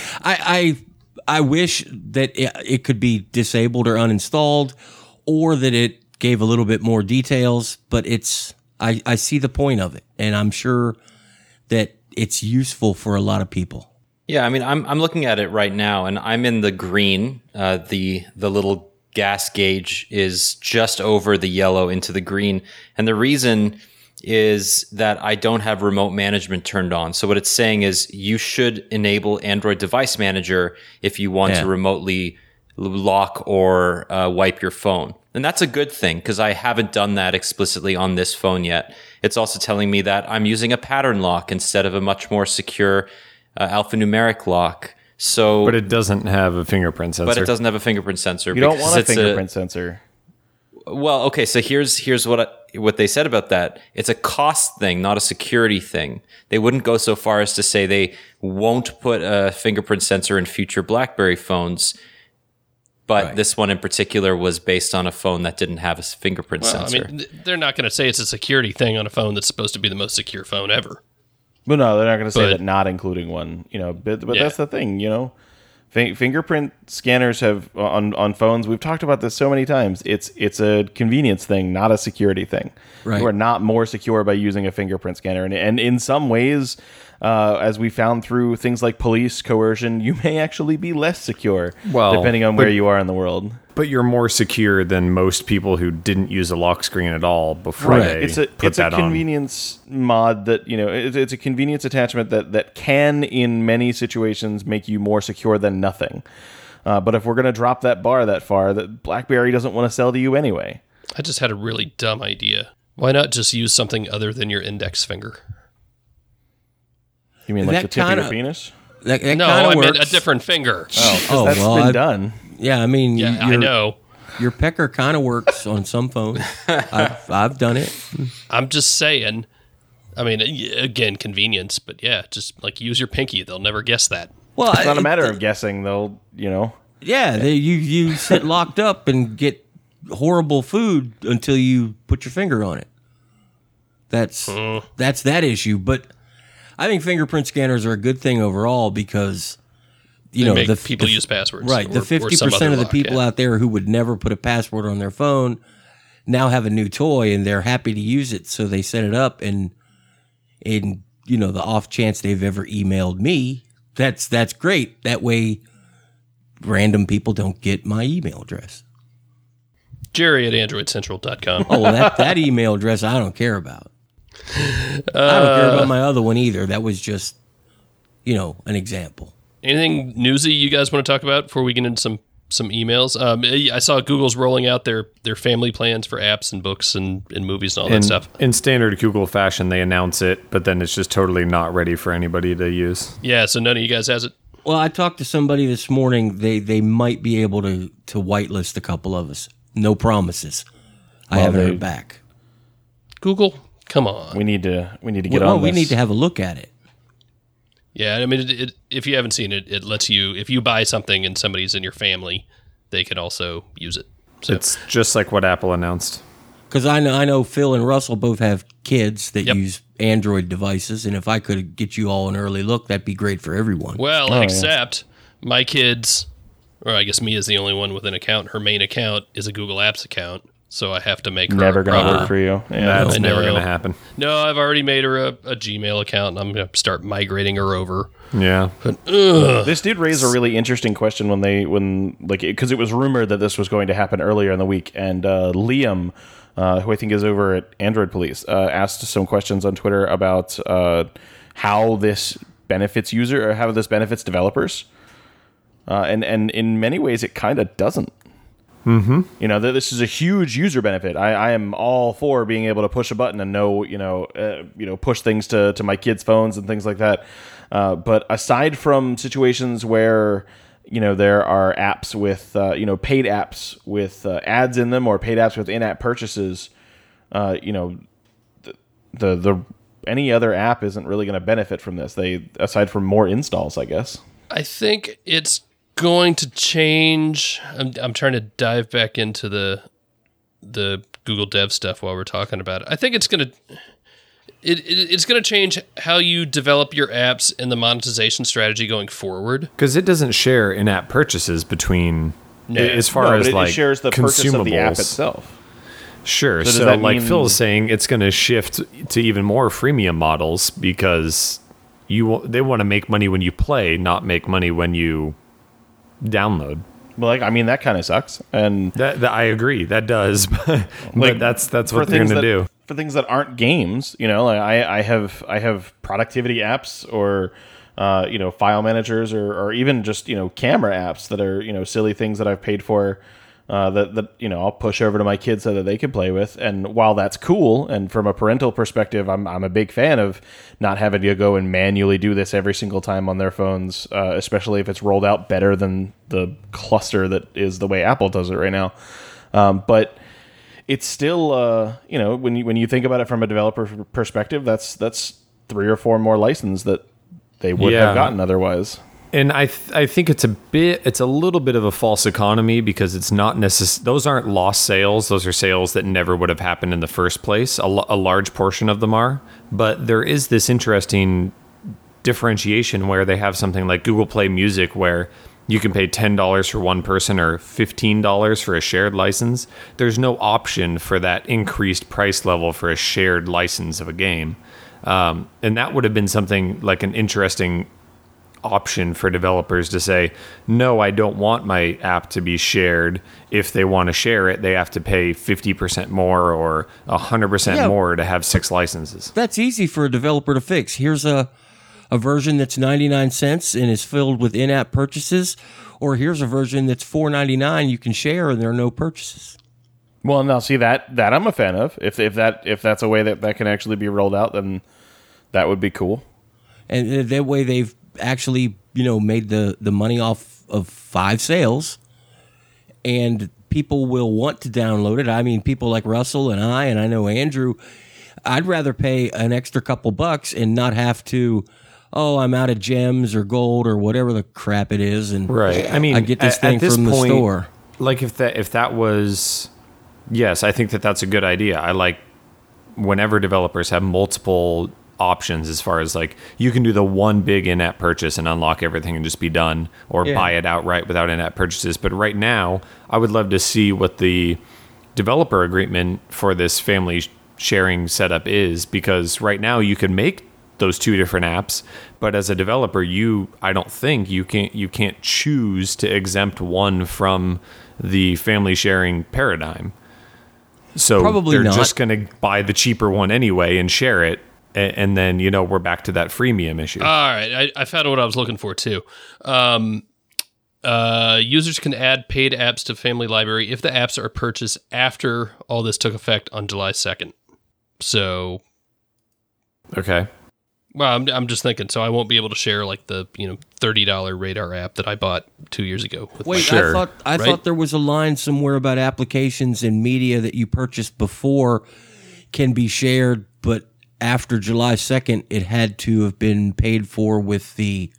I I, I wish that it, it could be disabled or uninstalled, or that it gave a little bit more details, but it's I, I see the point of it, and I'm sure that it's useful for a lot of people. Yeah, I mean, I'm I'm looking at it right now, and I'm in the green. Uh, the the little gas gauge is just over the yellow into the green, and the reason is that I don't have remote management turned on. So what it's saying is you should enable Android Device Manager if you want Yeah. to remotely lock or uh, wipe your phone. And that's a good thing, because I haven't done that explicitly on this phone yet. It's also telling me that I'm using a pattern lock instead of a much more secure uh, alphanumeric lock. So, But it doesn't have a fingerprint sensor. but it doesn't have a fingerprint sensor. You don't because want a it's fingerprint sensor. Well, okay, so here's here's what I, what they said about that. It's a cost thing, not a security thing. They wouldn't go so far as to say they won't put a fingerprint sensor in future BlackBerry phones, but Right. this one in particular was based on a phone that didn't have a fingerprint Well, I sensor. mean, th- they're not going to say it's a security thing on a phone that's supposed to be the most secure phone ever. But no, they're not going to say But- that not including one. You know, but but Yeah. that's the thing. You know, Fin- fingerprint scanners have on on phones. We've talked about this so many times. It's it's a convenience thing, not a security thing. Right. You are not more secure by using a fingerprint scanner, and and in some ways, uh, as we found through things like police coercion, you may actually be less secure, Well, depending on but- where you are in the world. But you're more secure than most people who didn't use a lock screen at all before Right. they It's a put it's a that on. convenience mod that you know it, it's a convenience attachment that that can in many situations make you more secure than nothing. Uh, but if we're going to drop that bar that far, that BlackBerry doesn't want to sell to you anyway. I just had a really dumb idea. Why not just use something other than your index finger? You mean like That the tip kinda- of your penis? That, that No, kind I of meant works. a different finger. Oh, Oh, that's well, been I- done. Yeah, I mean, Yeah, your, I know. your pecker kind of works on some phones. I've, I've done it. I'm just saying. I mean, y- again, convenience, but yeah, just like use your pinky. They'll never guess that. Well, It's not a it- matter of guessing. They'll you know. Yeah, they, you you sit locked up and get horrible food until you put your finger on it. That's that's that issue. But I think fingerprint scanners are a good thing overall because you They know make the people the- use passwords, Right, or- the or fifty some percent other of the lock, people yeah. out there who would never put a password on their phone now have a new toy and they're happy to use it, so they set it up. And in you know the off chance they've ever emailed me, that's that's great. That way, random people don't get my email address. Jerry at android central dot com. Oh, well, that that email address I don't care about. I don't care about my other one either. That was just, you know, an example. Anything newsy you guys want to talk about before we get into some some emails? Um, I saw Google's rolling out their their family plans for apps and books and, and movies and all that in, stuff. in standard Google fashion, they announce it, but then it's just totally not ready for anybody to use. Yeah, so none of you guys has it. Well, I talked to somebody this morning. They they might be able to to whitelist a couple of us. No promises. I Well, haven't they- heard back. Google, come on. We need to we need to get Well, on we this. need to have a look at it. Yeah, I mean, it, it, if you haven't seen it, it lets you, if you buy something and somebody's in your family, they can also use it. So It's just like what Apple announced. Because I know, I know Phil and Russell both have kids that Yep. use Android devices, and if I could get you all an early look, that'd be great for everyone. Well, yeah. except my kids, or I guess Mia's the only one with an account. Her main account is a Google Apps account, so I have to make her Never a going to proper- work for you. Yeah. That's I never know. going to happen. No, I've already made her a, a Gmail account, and I'm going to start migrating her over. Yeah. This did raise a really interesting question when they when like because it was rumored that this was going to happen earlier in the week, and uh, Liam, uh, who I think is over at Android Police, uh, asked some questions on Twitter about uh, how this benefits user or how this benefits developers, uh, and and in many ways it kind of doesn't. Mm-hmm. You know, th- this is a huge user benefit. I, I am all for being able to push a button and know, you know, uh, you know, push things to, to my kids' phones and things like that. Uh, but aside from situations where, you know, there are apps with, uh, you know, paid apps with uh, ads in them or paid apps with in-app purchases, uh, you know, the, the the any other app isn't really going to benefit from this. They aside from more installs, I guess. I think it's going to change. I'm, I'm trying to dive back into the the Google Dev stuff while we're talking about it. I think it's going to it, it it's going to change how you develop your apps and the monetization strategy going forward. Because it doesn't share in-app purchases between, No. as far No, as but it, like it shares the purchase of the app consumables. itself. Sure. So So, does that like mean- Phil's saying, it's going to shift to even more freemium models because you wa- they want to make money when you play, not make money when you download. Well, like I mean, that kind of sucks. And That, that I agree, that does, but, but that's that's for what they're things going to that- do. for things that aren't games. You know, like I, I have I have productivity apps or uh, you know file managers or, or even just you know camera apps that are you know silly things that I've paid for. Uh, that that you know I'll push over to my kids so that they can play with, and while that's cool, and from a parental perspective, I'm I'm a big fan of not having to go and manually do this every single time on their phones, uh, especially if it's rolled out better than the cluster that is the way Apple does it right now. Um, but it's still uh, you know when you when you think about it from a developer perspective, that's that's three or four more licenses that they would Yeah. have gotten otherwise. And I th- I think it's a bit it's a little bit of a false economy because it's not necess- those aren't lost sales. Those are sales that never would have happened in the first place. A, l- a large portion of them are, but there is this interesting differentiation where they have something like Google Play Music where you can pay ten dollars for one person or fifteen dollars for a shared license. There's no option for that increased price level for a shared license of a game. Um, and that would have been something like an interesting option for developers to say, no, I don't want my app to be shared. If they want to share it, they have to pay fifty percent more or one hundred percent Yeah. more to have six licenses. That's easy for a developer to fix. Here's a a version that's ninety-nine cents and is filled with in-app purchases, or here's a version that's four ninety-nine you can share and there are no purchases. Well, now see that that I'm a fan of. If if that if that's a way that that can actually be rolled out, then that would be cool. And that way they've actually, you know, made the, the money off of five sales, and people will want to download it. I mean, people like Russell and I, and I know Andrew, I'd rather pay an extra couple bucks and not have to, oh, I'm out of gems or gold or whatever the crap it is. And Right. I mean, I get this at- thing at this from the point, store. Like if that if that was, yes, I think that that's a good idea. I like whenever developers have multiple options as far as like you can do the one big in-app purchase and unlock everything and just be done, or Yeah. buy it outright without in-app purchases. But right now, I would love to see what the developer agreement for this family sh- sharing setup is, because right now you can make those two different apps, but as a developer, you I don't think you can't you can't choose to exempt one from the family sharing paradigm. So Probably they're not. just going to buy the cheaper one anyway and share it, and, and then you know we're back to that freemium issue. All right, I, I found what I was looking for too. Um, uh, users can add paid apps to Family Library if the apps are purchased after all this took effect on July second. So, Okay. well, I'm, I'm just thinking. So I won't be able to share like the you know thirty dollar Radar app that I bought two years ago. With Wait, Sure. I thought I Right? thought there was a line somewhere about applications and media that you purchased before can be shared, but after July second, it had to have been paid for with the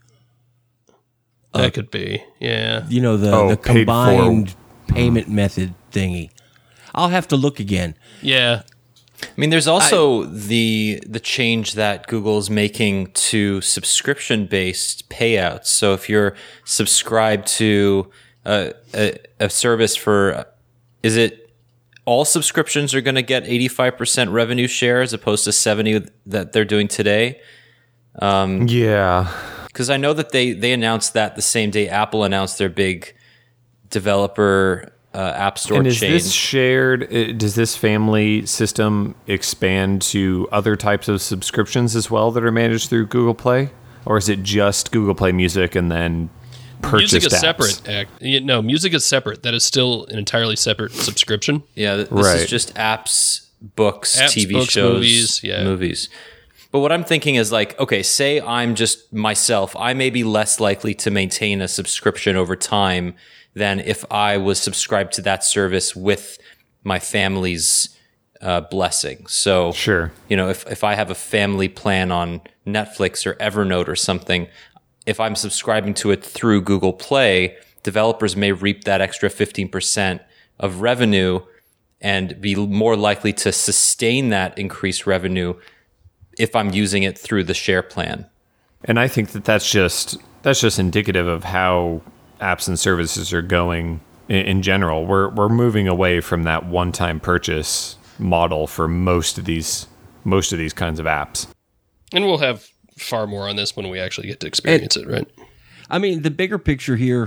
my, that could be, yeah. you know the Oh, the paid for- combined payment method thingy. I'll have to look again. Yeah. I mean, there's also I, the the change that Google's making to subscription-based payouts. So if you're subscribed to a, a, a service for, is it all subscriptions are going to get eighty-five percent revenue share as opposed to seventy that they're doing today? Um, yeah. Because I know that they, they announced that the same day Apple announced their big developer uh, app store and is change. This shared? uh, Does this family system expand to other types of subscriptions as well that are managed through Google Play, or is it just Google Play Music and then purchased Music is apps? separate. Act, you, no, music is separate. That is still an entirely separate subscription. Yeah, this Right. is just apps, books, Apps, T V books, shows, movies, yeah. movies. But what I'm thinking is like, okay, say I'm just myself. I may be less likely to maintain a subscription over time than if I was subscribed to that service with my family's uh, blessing. So, Sure. you know, if, if I have a family plan on Netflix or Evernote or something, if I'm subscribing to it through Google Play, developers may reap that extra fifteen percent of revenue and be more likely to sustain that increased revenue if I'm using it through the share plan. And I think that that's just that's just indicative of how apps and services are going in, in general. We're we're moving away from that one-time purchase model for most of these most of these kinds of apps. And we'll have far more on this when we actually get to experience And- it, right? I mean, the bigger picture here,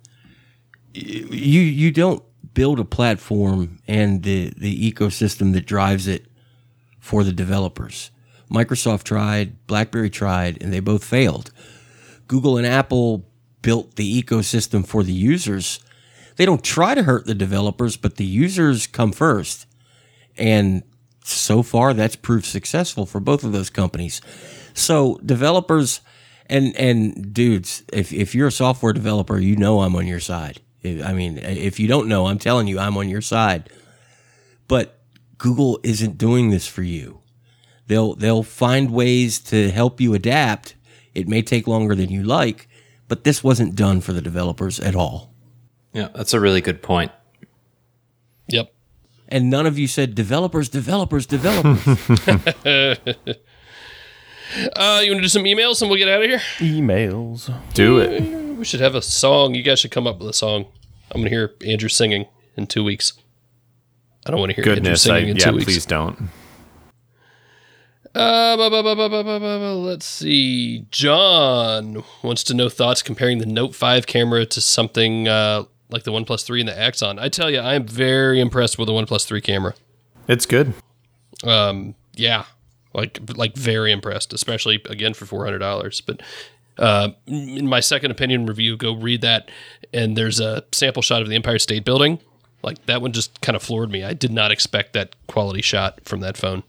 you you don't build a platform and the, the ecosystem that drives it for the developers. Microsoft tried, BlackBerry tried, and they both failed. Google and Apple built the ecosystem for the users. They don't try to hurt the developers, but the users come first. And so far, that's proved successful for both of those companies. So developers and and dudes, if if you're a software developer, you know I'm on your side. I mean, if you don't know, I'm telling you, I'm on your side. But Google isn't doing this for you. They'll they'll find ways to help you adapt. It may take longer than you like, but this wasn't done for the developers at all. Yeah, that's a really good point. Yep. And none of you said developers, developers, developers. Uh, you want to do some emails and we'll get out of here? Emails. Do it. We should have a song. You guys should come up with a song. I'm going to hear Andrew singing in two weeks. I don't want to hear Andrew Goodness, I, singing in yeah, two weeks. please don't. Uh, bu- bu- bu- bu- bu- bu- bu- let's see. John wants to know thoughts comparing the Note five camera to something uh, like the OnePlus three and the Axon. I tell you, I'm very impressed with the OnePlus three camera. It's good. Um, yeah, like like very impressed, especially again for four hundred dollars. But uh, in my second opinion review, go read that, and there's a sample shot of the Empire State Building. Like that one just kind of floored me. I did not expect that quality shot from that phone.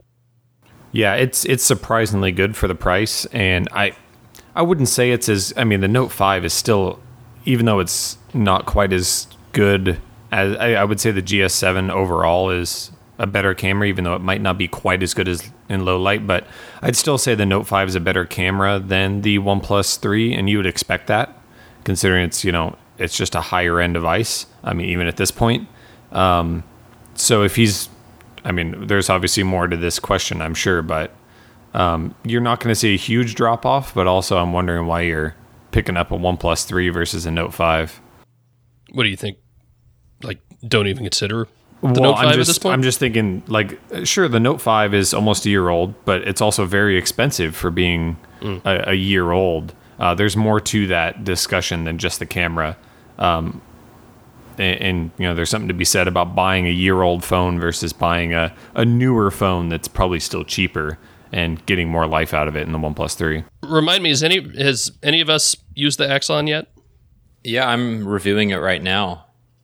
Yeah, it's it's surprisingly good for the price, and I I wouldn't say it's as I mean the Note five is still, even though it's not quite as good as I, I would say the G S seven overall is a better camera, even though it might not be quite as good as in low light. But I'd still say the Note five is a better camera than the OnePlus three, and you would expect that, considering it's you know it's just a higher end device. I mean, even at this point. Um, so if he's I mean, there's obviously more to this question, I'm sure, but um, you're not going to see a huge drop off. But also, I'm wondering why you're picking up a OnePlus three versus a Note five. What do you think? Like, don't even consider the well, Note five I'm just, at this point? I'm just thinking, like, sure, the Note five is almost a year old, but it's also very expensive for being mm. a, a year old. Uh, there's more to that discussion than just the camera. Um, and, and, you know, there's something to be said about buying a year-old phone versus buying a, a newer phone that's probably still cheaper and getting more life out of it in the OnePlus three. Remind me, has any has any of us used the Axon yet? Yeah, I'm reviewing it right now.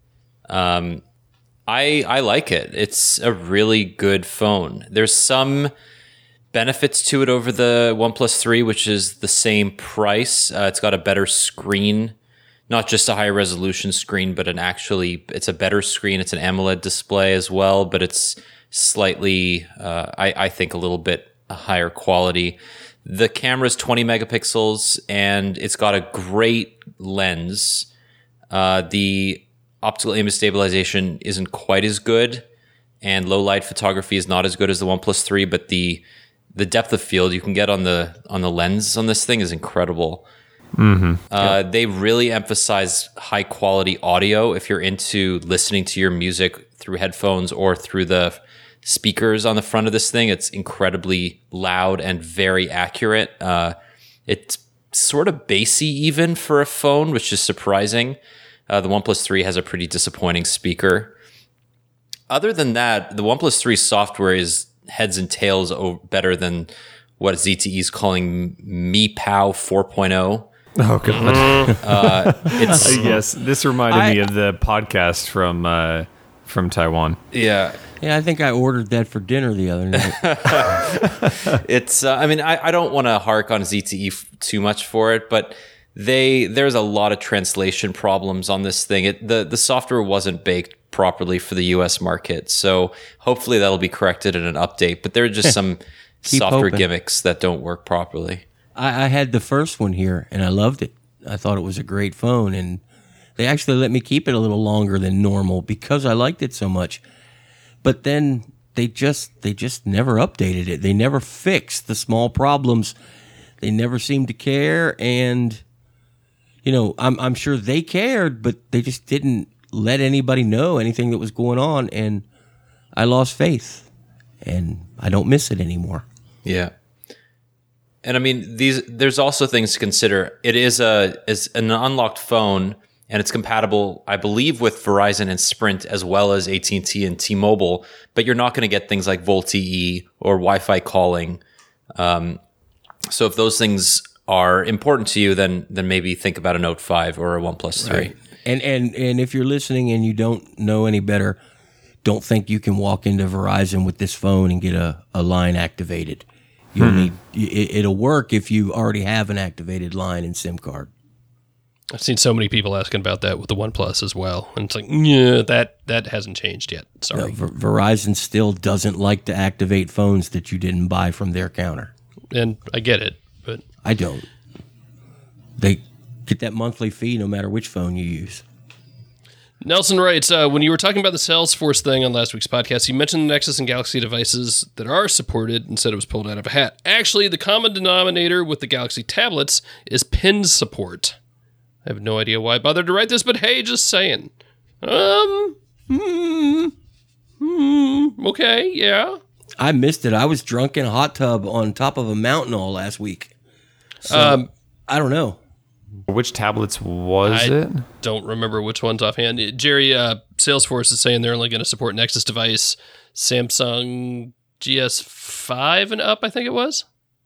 Um, I I like it. It's a really good phone. There's some benefits to it over the OnePlus three, which is the same price. Uh, it's got a better screen, not just a high resolution screen, but an actually it's a better screen. It's an AMOLED display as well, but it's slightly, uh, I, I think, a little bit higher quality. The camera's twenty megapixels, and it's got a great lens. Uh, the optical image stabilization isn't quite as good, and low light photography is not as good as the OnePlus three, but the the depth of field you can get on the on the lens on this thing is incredible. Mm-hmm. Uh, yep. They really emphasize high quality audio if you're into listening to your music through headphones or through the speakers on the front of this thing. It's incredibly loud and very accurate. Uh, it's sort of bassy even for a phone, which is surprising. Uh, the OnePlus three has a pretty disappointing speaker. Other than that, the OnePlus three software is heads and tails better than what Z T E is calling Mi Pow four point oh. Oh, God. uh, it's, yes, this reminded I, me of the podcast from uh, from Taiwan. Yeah. Yeah, I think I ordered that for dinner the other night. it's, uh, I mean, I, I don't want to hark on Z T E f- too much for it, but they there's a lot of translation problems on this thing. It, the, the software wasn't baked properly for the U S market, so hopefully that'll be corrected in an update, but there are just some software hoping. gimmicks that don't work properly. I, I had the first one here, and I loved it. I thought it was a great phone, and they actually let me keep it a little longer than normal because I liked it so much. But then they just they just never updated it. They never fixed the small problems. They never seemed to care, and you know, I'm I'm sure they cared, but they just didn't let anybody know anything that was going on, and I lost faith, and I don't miss it anymore. Yeah. And I mean, these there's also things to consider. It is a is an unlocked phone, and it's compatible, I believe, with Verizon and Sprint as well as A T and T and T-Mobile. But you're not going to get things like VoLTE or Wi-Fi calling. Um, so if those things are important to you, then then maybe think about a Note five or a OnePlus three. Right. And and and if you're listening and you don't know any better, don't think you can walk into Verizon with this phone and get a, a line activated. You'll hmm. need it, it'll work if you already have an activated line and SIM card. I've seen so many people asking about that with the OnePlus as well, and it's like, yeah, that that hasn't changed yet. Sorry, no, Ver- Verizon still doesn't like to activate phones that you didn't buy from their counter. And I get it, but I don't. They get that monthly fee no matter which phone you use. Nelson writes, uh, when you were talking about the Salesforce thing on last week's podcast, you mentioned the Nexus and Galaxy devices that are supported and said it was pulled out of a hat. Actually, the common denominator with the Galaxy tablets is pin support. I have no idea why I bothered to write this, but hey, just saying. Um, hmm, hmm, okay, yeah. I missed it. I was drunk in a hot tub on top of a mountain all last week. So, um, I don't know. Which tablets was I it? Don't remember which ones offhand. Jerry, uh, Salesforce is saying they're only going to support Nexus device, Samsung G S five and up, I think it was.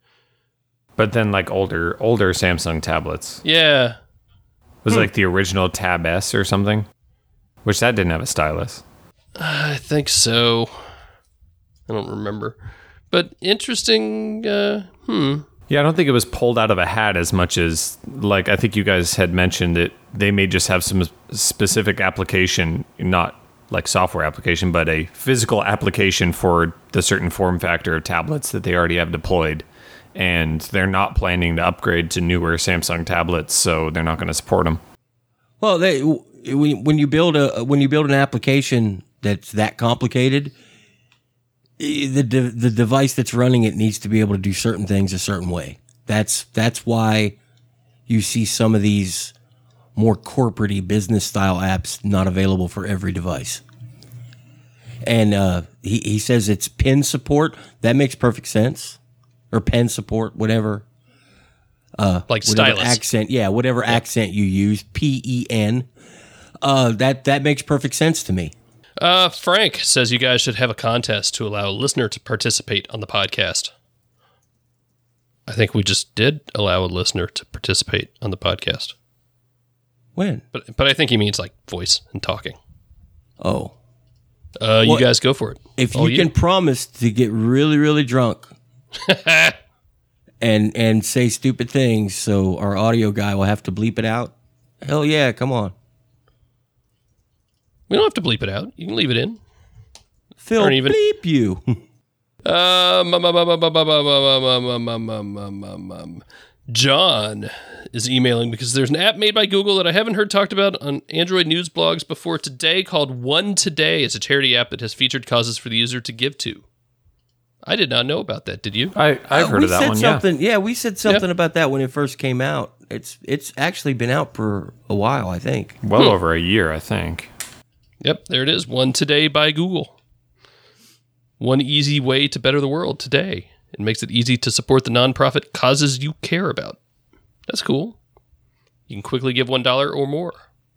But then like older older Samsung tablets. Yeah. Was hmm. like the original Tab S or something? Which that didn't have a stylus. Uh, I think so. I don't remember. But interesting, uh, hmm. Yeah, I don't think it was pulled out of a hat as much as, like, I think you guys had mentioned that they may just have some specific application, not like software application, but a physical application for the certain form factor of tablets that they already have deployed. And they're not planning to upgrade to newer Samsung tablets, so they're not going to support them. Well, they when you build a when you build an application that's that complicated, the de- the device that's running it needs to be able to do certain things a certain way. That's that's why you see some of these more corporate-y business style apps not available for every device. And uh, he he says it's pin support. That makes perfect sense. Or pen support, whatever. Uh, like whatever stylus. accent, yeah, whatever yeah. accent you use, P E N. Uh, that that makes perfect sense to me. Uh, Frank says you guys should have a contest to allow a listener to participate on the podcast. I think we just did allow a listener to participate on the podcast. When? But but I think he means like voice and talking. Oh. Uh, you well, guys go for it. If you, you can promise to get really, really drunk and and say stupid things so our audio guy will have to bleep it out, hell yeah, come on. We don't have to bleep it out. You can leave it in. Phil, even, bleep you. um, um, um, um, um, um, um, um, um, um, um, um, John is emailing because there's an app made by Google that I haven't heard talked about on Android news blogs before today called One Today. It's a charity app that has featured causes for the user to give to. I did not know about that. Did you? I, I've Uh, heard we of that said one, something, yeah. we said something Yeah. about that when it first came out. It's it's actually been out for a while, I think. yeah. Well over a year, I think. Yep, there it is. One Today by Google. One easy way to better the world today. It makes it easy to support the nonprofit causes you care about. That's cool. You can quickly give one dollar or more.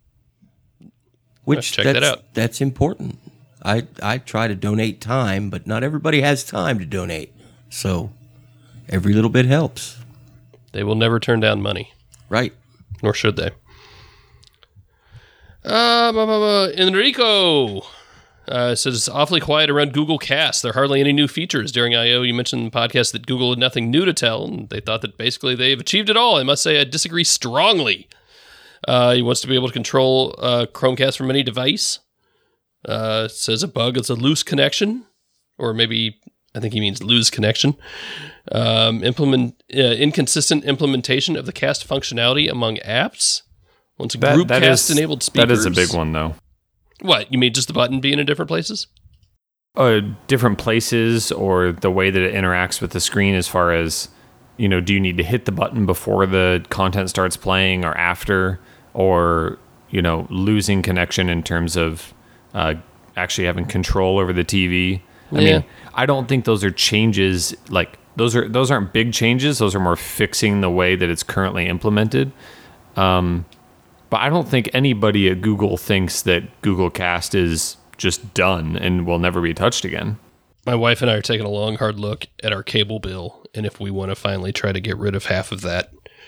Which check that's, that out. That's important. I I try to donate time, but not everybody has time to donate. So every little bit helps. They will never turn down money, Right. nor should they. Uh, blah, blah, blah. Enrico uh, says it's awfully quiet around Google Cast. There are hardly any new features. During I O, you mentioned in the podcast that Google had nothing new to tell, and they thought that basically they've achieved it all. I must say I disagree strongly. Uh, he wants to be able to control uh, Chromecast from any device. Uh, says a bug is a loose connection, or maybe I think he means lose connection. Um, implement uh, inconsistent implementation of the cast functionality among apps. Once a That, group that cast is, enabled speakers. That is a big one, though. What, you mean just the button being in different places? Uh, different places or the way that it interacts with the screen as far as, you know, do you need to hit the button before the content starts playing or after, or, you know, losing connection in terms of uh, actually having control over the T V. I Yeah. mean, I don't think those are changes, like, those are those aren't big changes. Those are more fixing the way that it's currently implemented. Um, but I don't think anybody at Google thinks that Google Cast is just done and will never be touched again. My wife and I are taking a long, hard look at our cable bill and if we want to finally try to get rid of half of that.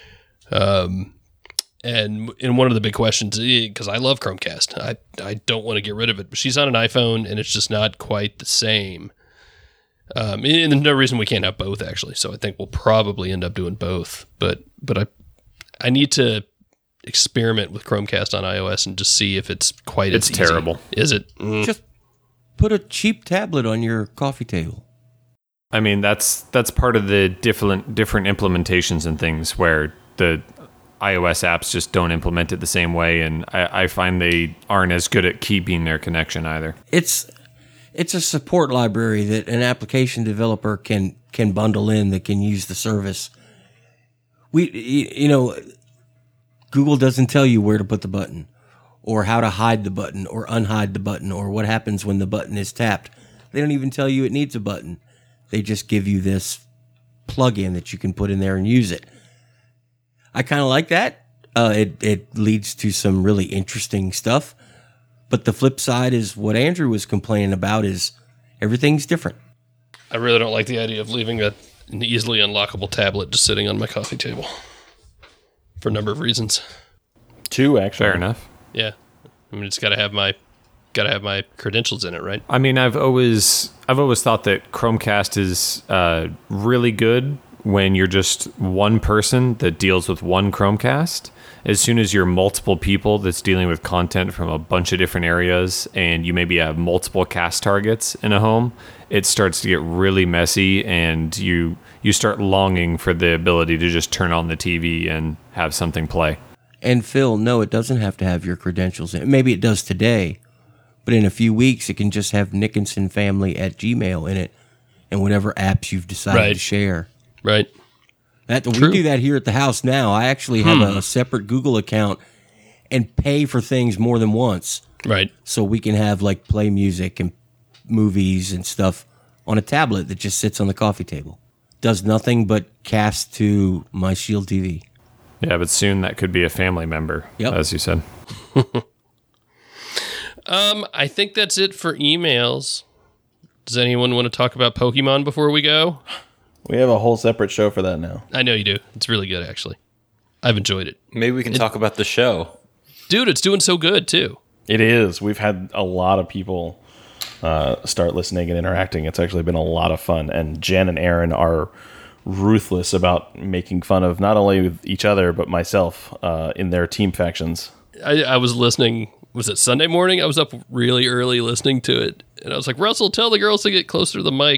Um, and and one of the big questions, because I love Chromecast, I, I don't want to get rid of it, but she's on an iPhone and it's just not quite the same. Um, and there's no reason we can't have both, actually. So I think we'll probably end up doing both. But but I I need to experiment with Chromecast on iOS and just see if it's quite It's as easy. terrible. Is it? Mm. Just put a cheap tablet on your coffee table. I mean, that's that's part of the different different implementations and things where the iOS apps just don't implement it the same way, and I, I find they aren't as good at keeping their connection either. It's it's a support library that an application developer can can bundle in that can use the service. We you know, Google doesn't tell you where to put the button, or how to hide the button, or unhide the button, or what happens when the button is tapped. They don't even tell you it needs a button. They just give you this plug-in that you can put in there and use it. I kind of like that. Uh, it it leads to some really interesting stuff. But the flip side is what Andrew was complaining about is everything's different. I really don't like the idea of leaving a, an easily unlockable tablet just sitting on my coffee table for a number of reasons. Two, actually. Fair enough. Yeah, I mean it's got to have my got to have my credentials in it, right? I mean, I've always I've always thought that Chromecast is uh, really good when you're just one person that deals with one Chromecast. As soon as you're multiple people that's dealing with content from a bunch of different areas, and you maybe have multiple cast targets in a home, it starts to get really messy, and you you start longing for the ability to just turn on the T V and have something play. And Phil, no, it doesn't have to have your credentials in it. Maybe it does today, but in a few weeks it can just have Nickinson Family at Gmail in it and whatever apps you've decided Right. to share. Right. That True. we do that here at the house now. I actually have Hmm. a separate Google account and pay for things more than once, Right. so we can have like play music and movies and stuff on a tablet that just sits on the coffee table. Does nothing but cast to my Shield T V. Yeah, but soon that could be a family member, Yep. as you said. Um, I think that's it for emails. Does anyone want to talk about Pokemon before we go? We have a whole separate show for that now. I know you do. It's really good, actually. I've enjoyed it. Maybe we can talk about the show. Dude, it's doing so good, too. It is. We've had a lot of people uh, start listening and interacting. It's actually been a lot of fun. And Jen and Aaron are ruthless about making fun of not only each other, but myself uh, in their team factions. I, I was listening, was it Sunday morning? I was up really early listening to it. And I was like, Russell, tell the girls to get closer to the mic. And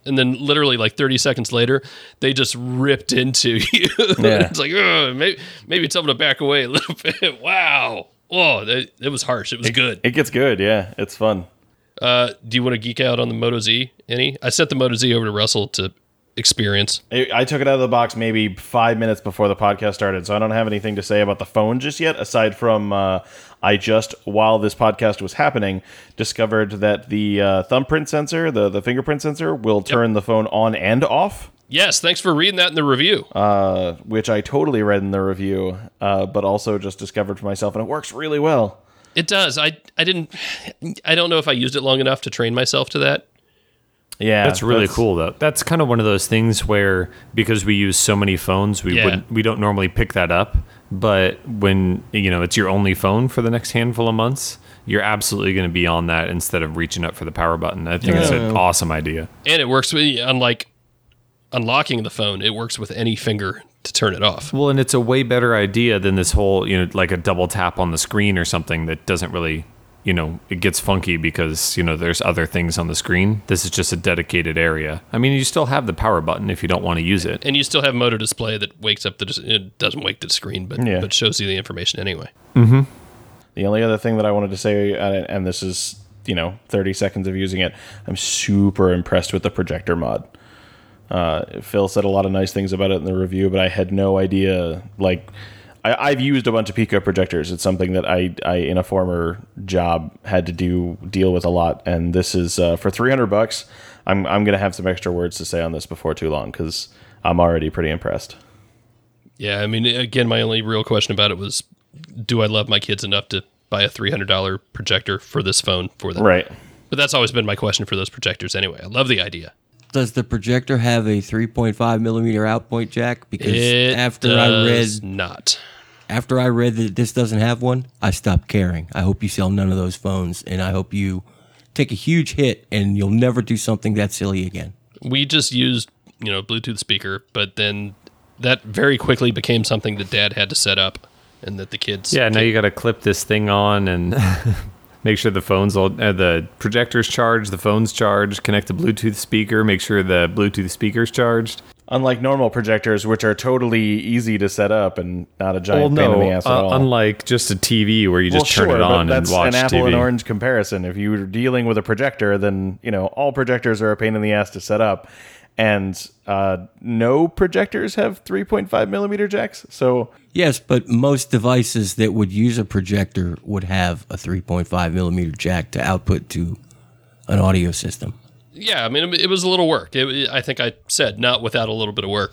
and then literally like thirty seconds later, they just ripped into you. Yeah. It's like, oh, maybe maybe tell them to back away a little bit. Wow. Oh, that, it was harsh. It was good. It gets good. Yeah, it's fun. Uh, do you want to geek out on the Moto Z any? I sent the Moto Z over to Russell to experience. I I took it out of the box maybe five minutes before the podcast started, so I don't have anything to say about the phone just yet, aside from uh, I just, while this podcast was happening, discovered that the uh, thumbprint sensor, the, the fingerprint sensor, will turn yep. the phone on and off. Yes, thanks for reading that in the review. Uh, which I totally read in the review, uh, but also just discovered for myself, and it works really well. It does. I I didn't. I don't know if I used it long enough to train myself to that. Yeah, that's really that's, cool though. That's kind of one of those things where because we use so many phones, we yeah. wouldn't, we don't normally pick that up. But when you know it's your only phone for the next handful of months, you're absolutely going to be on that instead of reaching up for the power button. I think yeah. it's an awesome idea, and it works with unlike unlocking the phone. It works with any finger to turn it off. Well, and it's a way better idea than this whole you know like a double tap on the screen or something that doesn't really. You know, it gets funky because, you know, there's other things on the screen. This is just a dedicated area. I mean, you still have the power button if you don't want to use it. And you still have Moto Display that wakes up the, it doesn't wake the screen, but, yeah. but shows you the information anyway. Mm-hmm. The only other thing that I wanted to say, and this is, you know, thirty seconds of using it, I'm super impressed with the projector mod. Uh, Phil said a lot of nice things about it in the review, but I had no idea, like... I, I've used a bunch of Pico projectors. It's something that I, I, in a former job, had to do deal with a lot. And this is uh, for three hundred bucks. I'm I'm gonna have some extra words to say on this before too long because I'm already pretty impressed. Yeah, I mean, again, my only real question about it was, do I love my kids enough to buy a three hundred dollars projector for this phone for them? Right. But that's always been my question for those projectors anyway. I love the idea. Does the projector have a three point five millimeter outpoint jack? Because it after does I read not. After I read that this doesn't have one, I stopped caring. I hope you sell none of those phones, and I hope you take a huge hit and you'll never do something that silly again. We just used, you know, Bluetooth speaker, but then that very quickly became something that Dad had to set up and that the kids... Yeah, now you got to clip this thing on and make sure the phone's all, uh, the projector's charged, the phone's charged, connect the Bluetooth speaker, make sure the Bluetooth speaker's charged. Unlike normal projectors, which are totally easy to set up and not a giant well, no, pain in the ass at uh, all. Unlike just a T V where you just well, turn sure, it on that's and watch an apple T V. and orange comparison. If you're dealing with a projector, then you know all projectors are a pain in the ass to set up, and uh, no projectors have three point five millimeter jacks. So yes, but most devices that would use a projector would have a three point five millimeter jack to output to an audio system. Yeah, I mean, it was a little work. It, I think I said not without a little bit of work,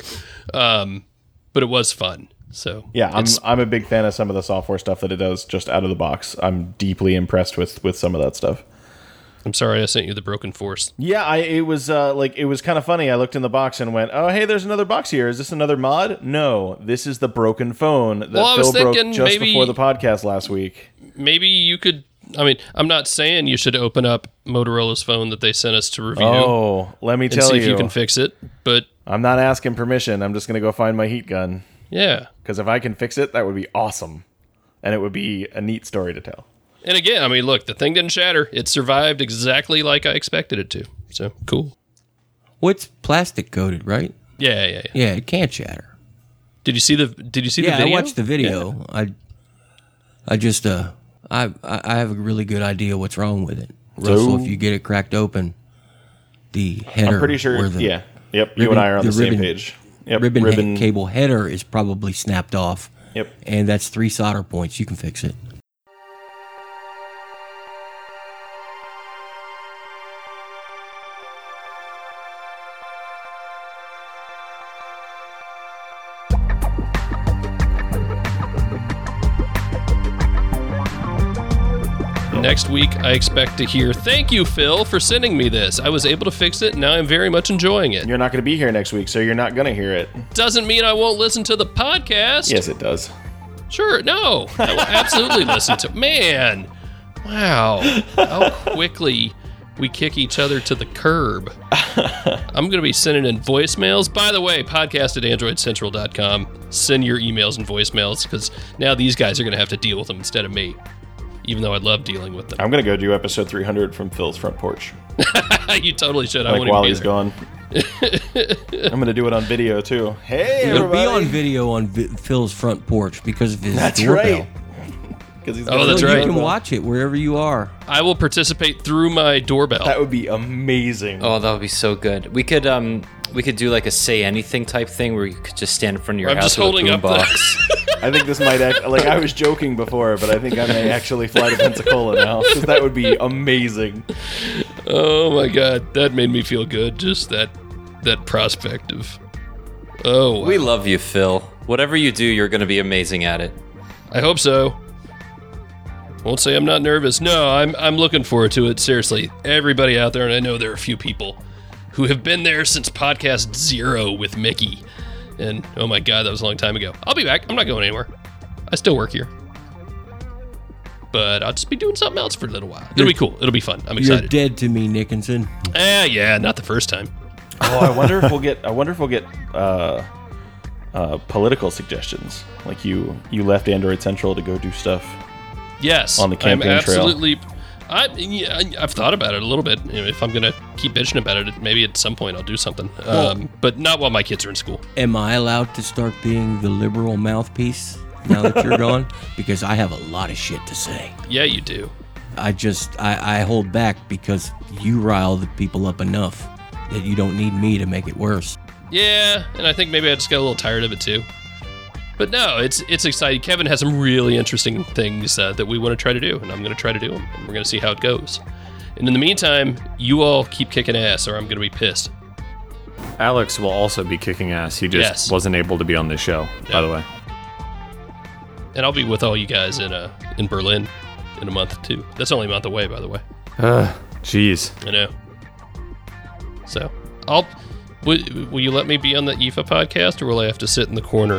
um, but it was fun. So yeah, I'm I'm a big fan of some of the software stuff that it does just out of the box. I'm deeply impressed with with some of that stuff. I'm sorry I sent you the Broken Force. Yeah, I it was uh, like it was kind of funny. I looked in the box and went, "Oh, hey, there's another box here. Is this another mod?" No, this is the broken phone that well, Phil broke just maybe, before the podcast last week. Maybe you could. I mean, I'm not saying you should open up Motorola's phone that they sent us to review. Oh, let me tell and see you, if you can fix it. But I'm not asking permission. I'm just going to go find my heat gun. Yeah, because if I can fix it, that would be awesome, and it would be a neat story to tell. And again, I mean, look, the thing didn't shatter. It survived exactly like I expected it to. So cool. Well, it's plastic coated, right? Yeah, yeah, yeah. Yeah, it can't shatter. Did you see the? Did you see yeah, the video? I watched the video. Yeah. I, I just uh. I I have a really good idea what's wrong with it. Russell, so, if you get it cracked open, the header... I'm pretty sure, the yeah. Yep, you ribbon, and I are on the, the ribbon, same page. Yep, ribbon, ribbon cable header is probably snapped off. Yep. And that's three solder points. You can fix it. Next week, I expect to hear, "Thank you, Phil, for sending me this. I was able to fix it, and now I'm very much enjoying it." You're not going to be here next week, so you're not going to hear it. Doesn't mean I won't listen to the podcast. Yes, it does. Sure, no. I will absolutely listen to it. Man, wow. How quickly we kick each other to the curb. I'm going to be sending in voicemails. By the way, podcast at android central dot com. Send your emails and voicemails, because now these guys are going to have to deal with them instead of me. Even though I'd love dealing with them. I'm going to go do episode three hundred from Phil's front porch. You totally should. Like I won't while even be he's there. gone. I'm going to do it on video too. Hey, It'll everybody. be on video on Vi- Phil's front porch because of his That's doorbell. right. 'Cause he's Oh, got that's a right. You can doorbell. watch it wherever you are. I will participate through my doorbell. That would be amazing. Oh, that would be so good. We could um we could do like a say anything type thing where you could just stand in front of your I'm house just with holding a up the- boombox. I think this might act like I was joking before, but I think I may actually fly to Pensacola now because that would be amazing. Oh my god, that made me feel good. Just that that prospect of. Oh, wow. We love you, Phil. Whatever you do, you're going to be amazing at it. I hope so. Won't say I'm not nervous. No, I'm I'm looking forward to it. Seriously, everybody out there, and I know there are a few people who have been there since podcast zero with Mickey. And oh my god, that was a long time ago. I'll be back. I'm not going anywhere. I still work here. But I'll just be doing something else for a little while. It'll be cool. It'll be fun. I'm You're excited. dead to me, Nickinson. Eh, yeah, not the first time. Oh, I wonder if we'll get. I wonder if we'll get uh, uh, political suggestions. Like you, you left Android Central to go do stuff. Yes, On the campaign I'm trail. absolutely. I, yeah, I- I've thought about it a little bit. You know, if I'm gonna keep bitching about it, maybe at some point I'll do something. Um, but not while my kids are in school. Am I allowed to start being the liberal mouthpiece now that you're gone? Because I have a lot of shit to say. Yeah, you do. I just, I, I hold back because you rile the people up enough that you don't need me to make it worse. Yeah, and I think maybe I just got a little tired of it too. But no, it's it's exciting. Kevin has some really interesting things uh, that we want to try to do, and I'm going to try to do them, and we're going to see how it goes. And in the meantime, you all keep kicking ass, or I'm going to be pissed. Alex will also be kicking ass. He just Yes. wasn't able to be on this show, by the way. And I'll be with all you guys in uh, in Berlin in a month too. That's only a month away, by the way. Ugh, jeez. I know. So, I'll. Will, will you let me be on the I F A podcast, or will I have to sit in the corner?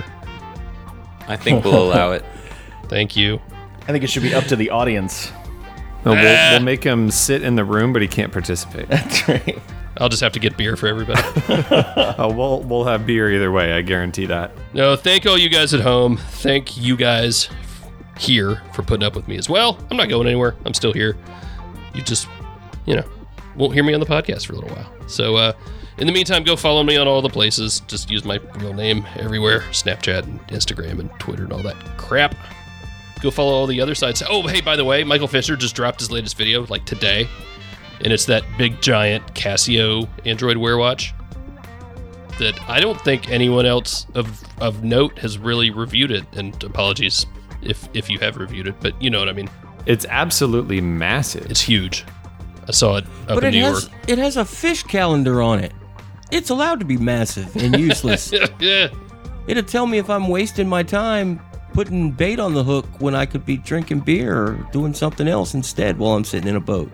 I think we'll allow it. Thank you. I think it should be up to the audience. No, we'll, Ah. we'll make him sit in the room, but he can't participate. That's right. I'll just have to get beer for everybody. Oh, we'll we'll have beer either way. I guarantee that. No, thank all you guys at home. Thank you guys here for putting up with me as well. I'm not going anywhere. I'm still here. You just, you know, won't hear me on the podcast for a little while. So, uh, in the meantime, go follow me on all the places. Just use my real name everywhere. Snapchat and Instagram and Twitter and all that crap. Go follow all the other sites. Oh, hey, by the way, Michael Fisher just dropped his latest video, like today. And it's that big, giant Casio Android Wear watch that I don't think anyone else of of note has really reviewed it. And apologies if if you have reviewed it, but you know what I mean. It's absolutely massive. It's huge. I saw it up But in it New has, York. it has a fish calendar on it. It's allowed to be massive and useless. Yeah. It'll tell me if I'm wasting my time putting bait on the hook when I could be drinking beer or doing something else instead while I'm sitting in a boat.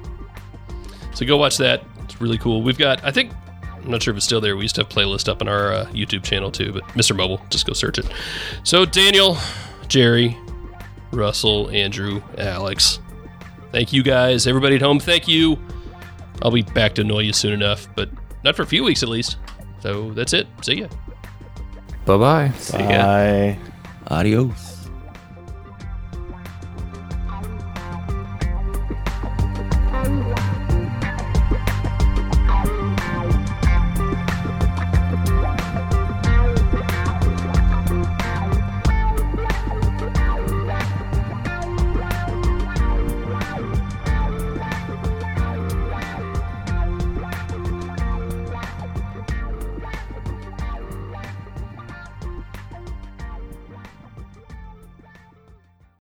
So go watch that. It's really cool. We've got, I think, I'm not sure if it's still there. We used to have playlist up on our uh, YouTube channel too, but Mister Mobile, just go search it. So Daniel, Jerry, Russell, Andrew, Alex, thank you guys. Everybody at home, thank you. I'll be back to annoy you soon enough, but not for a few weeks at least. So that's it. See ya. Bye bye. Bye. Adios.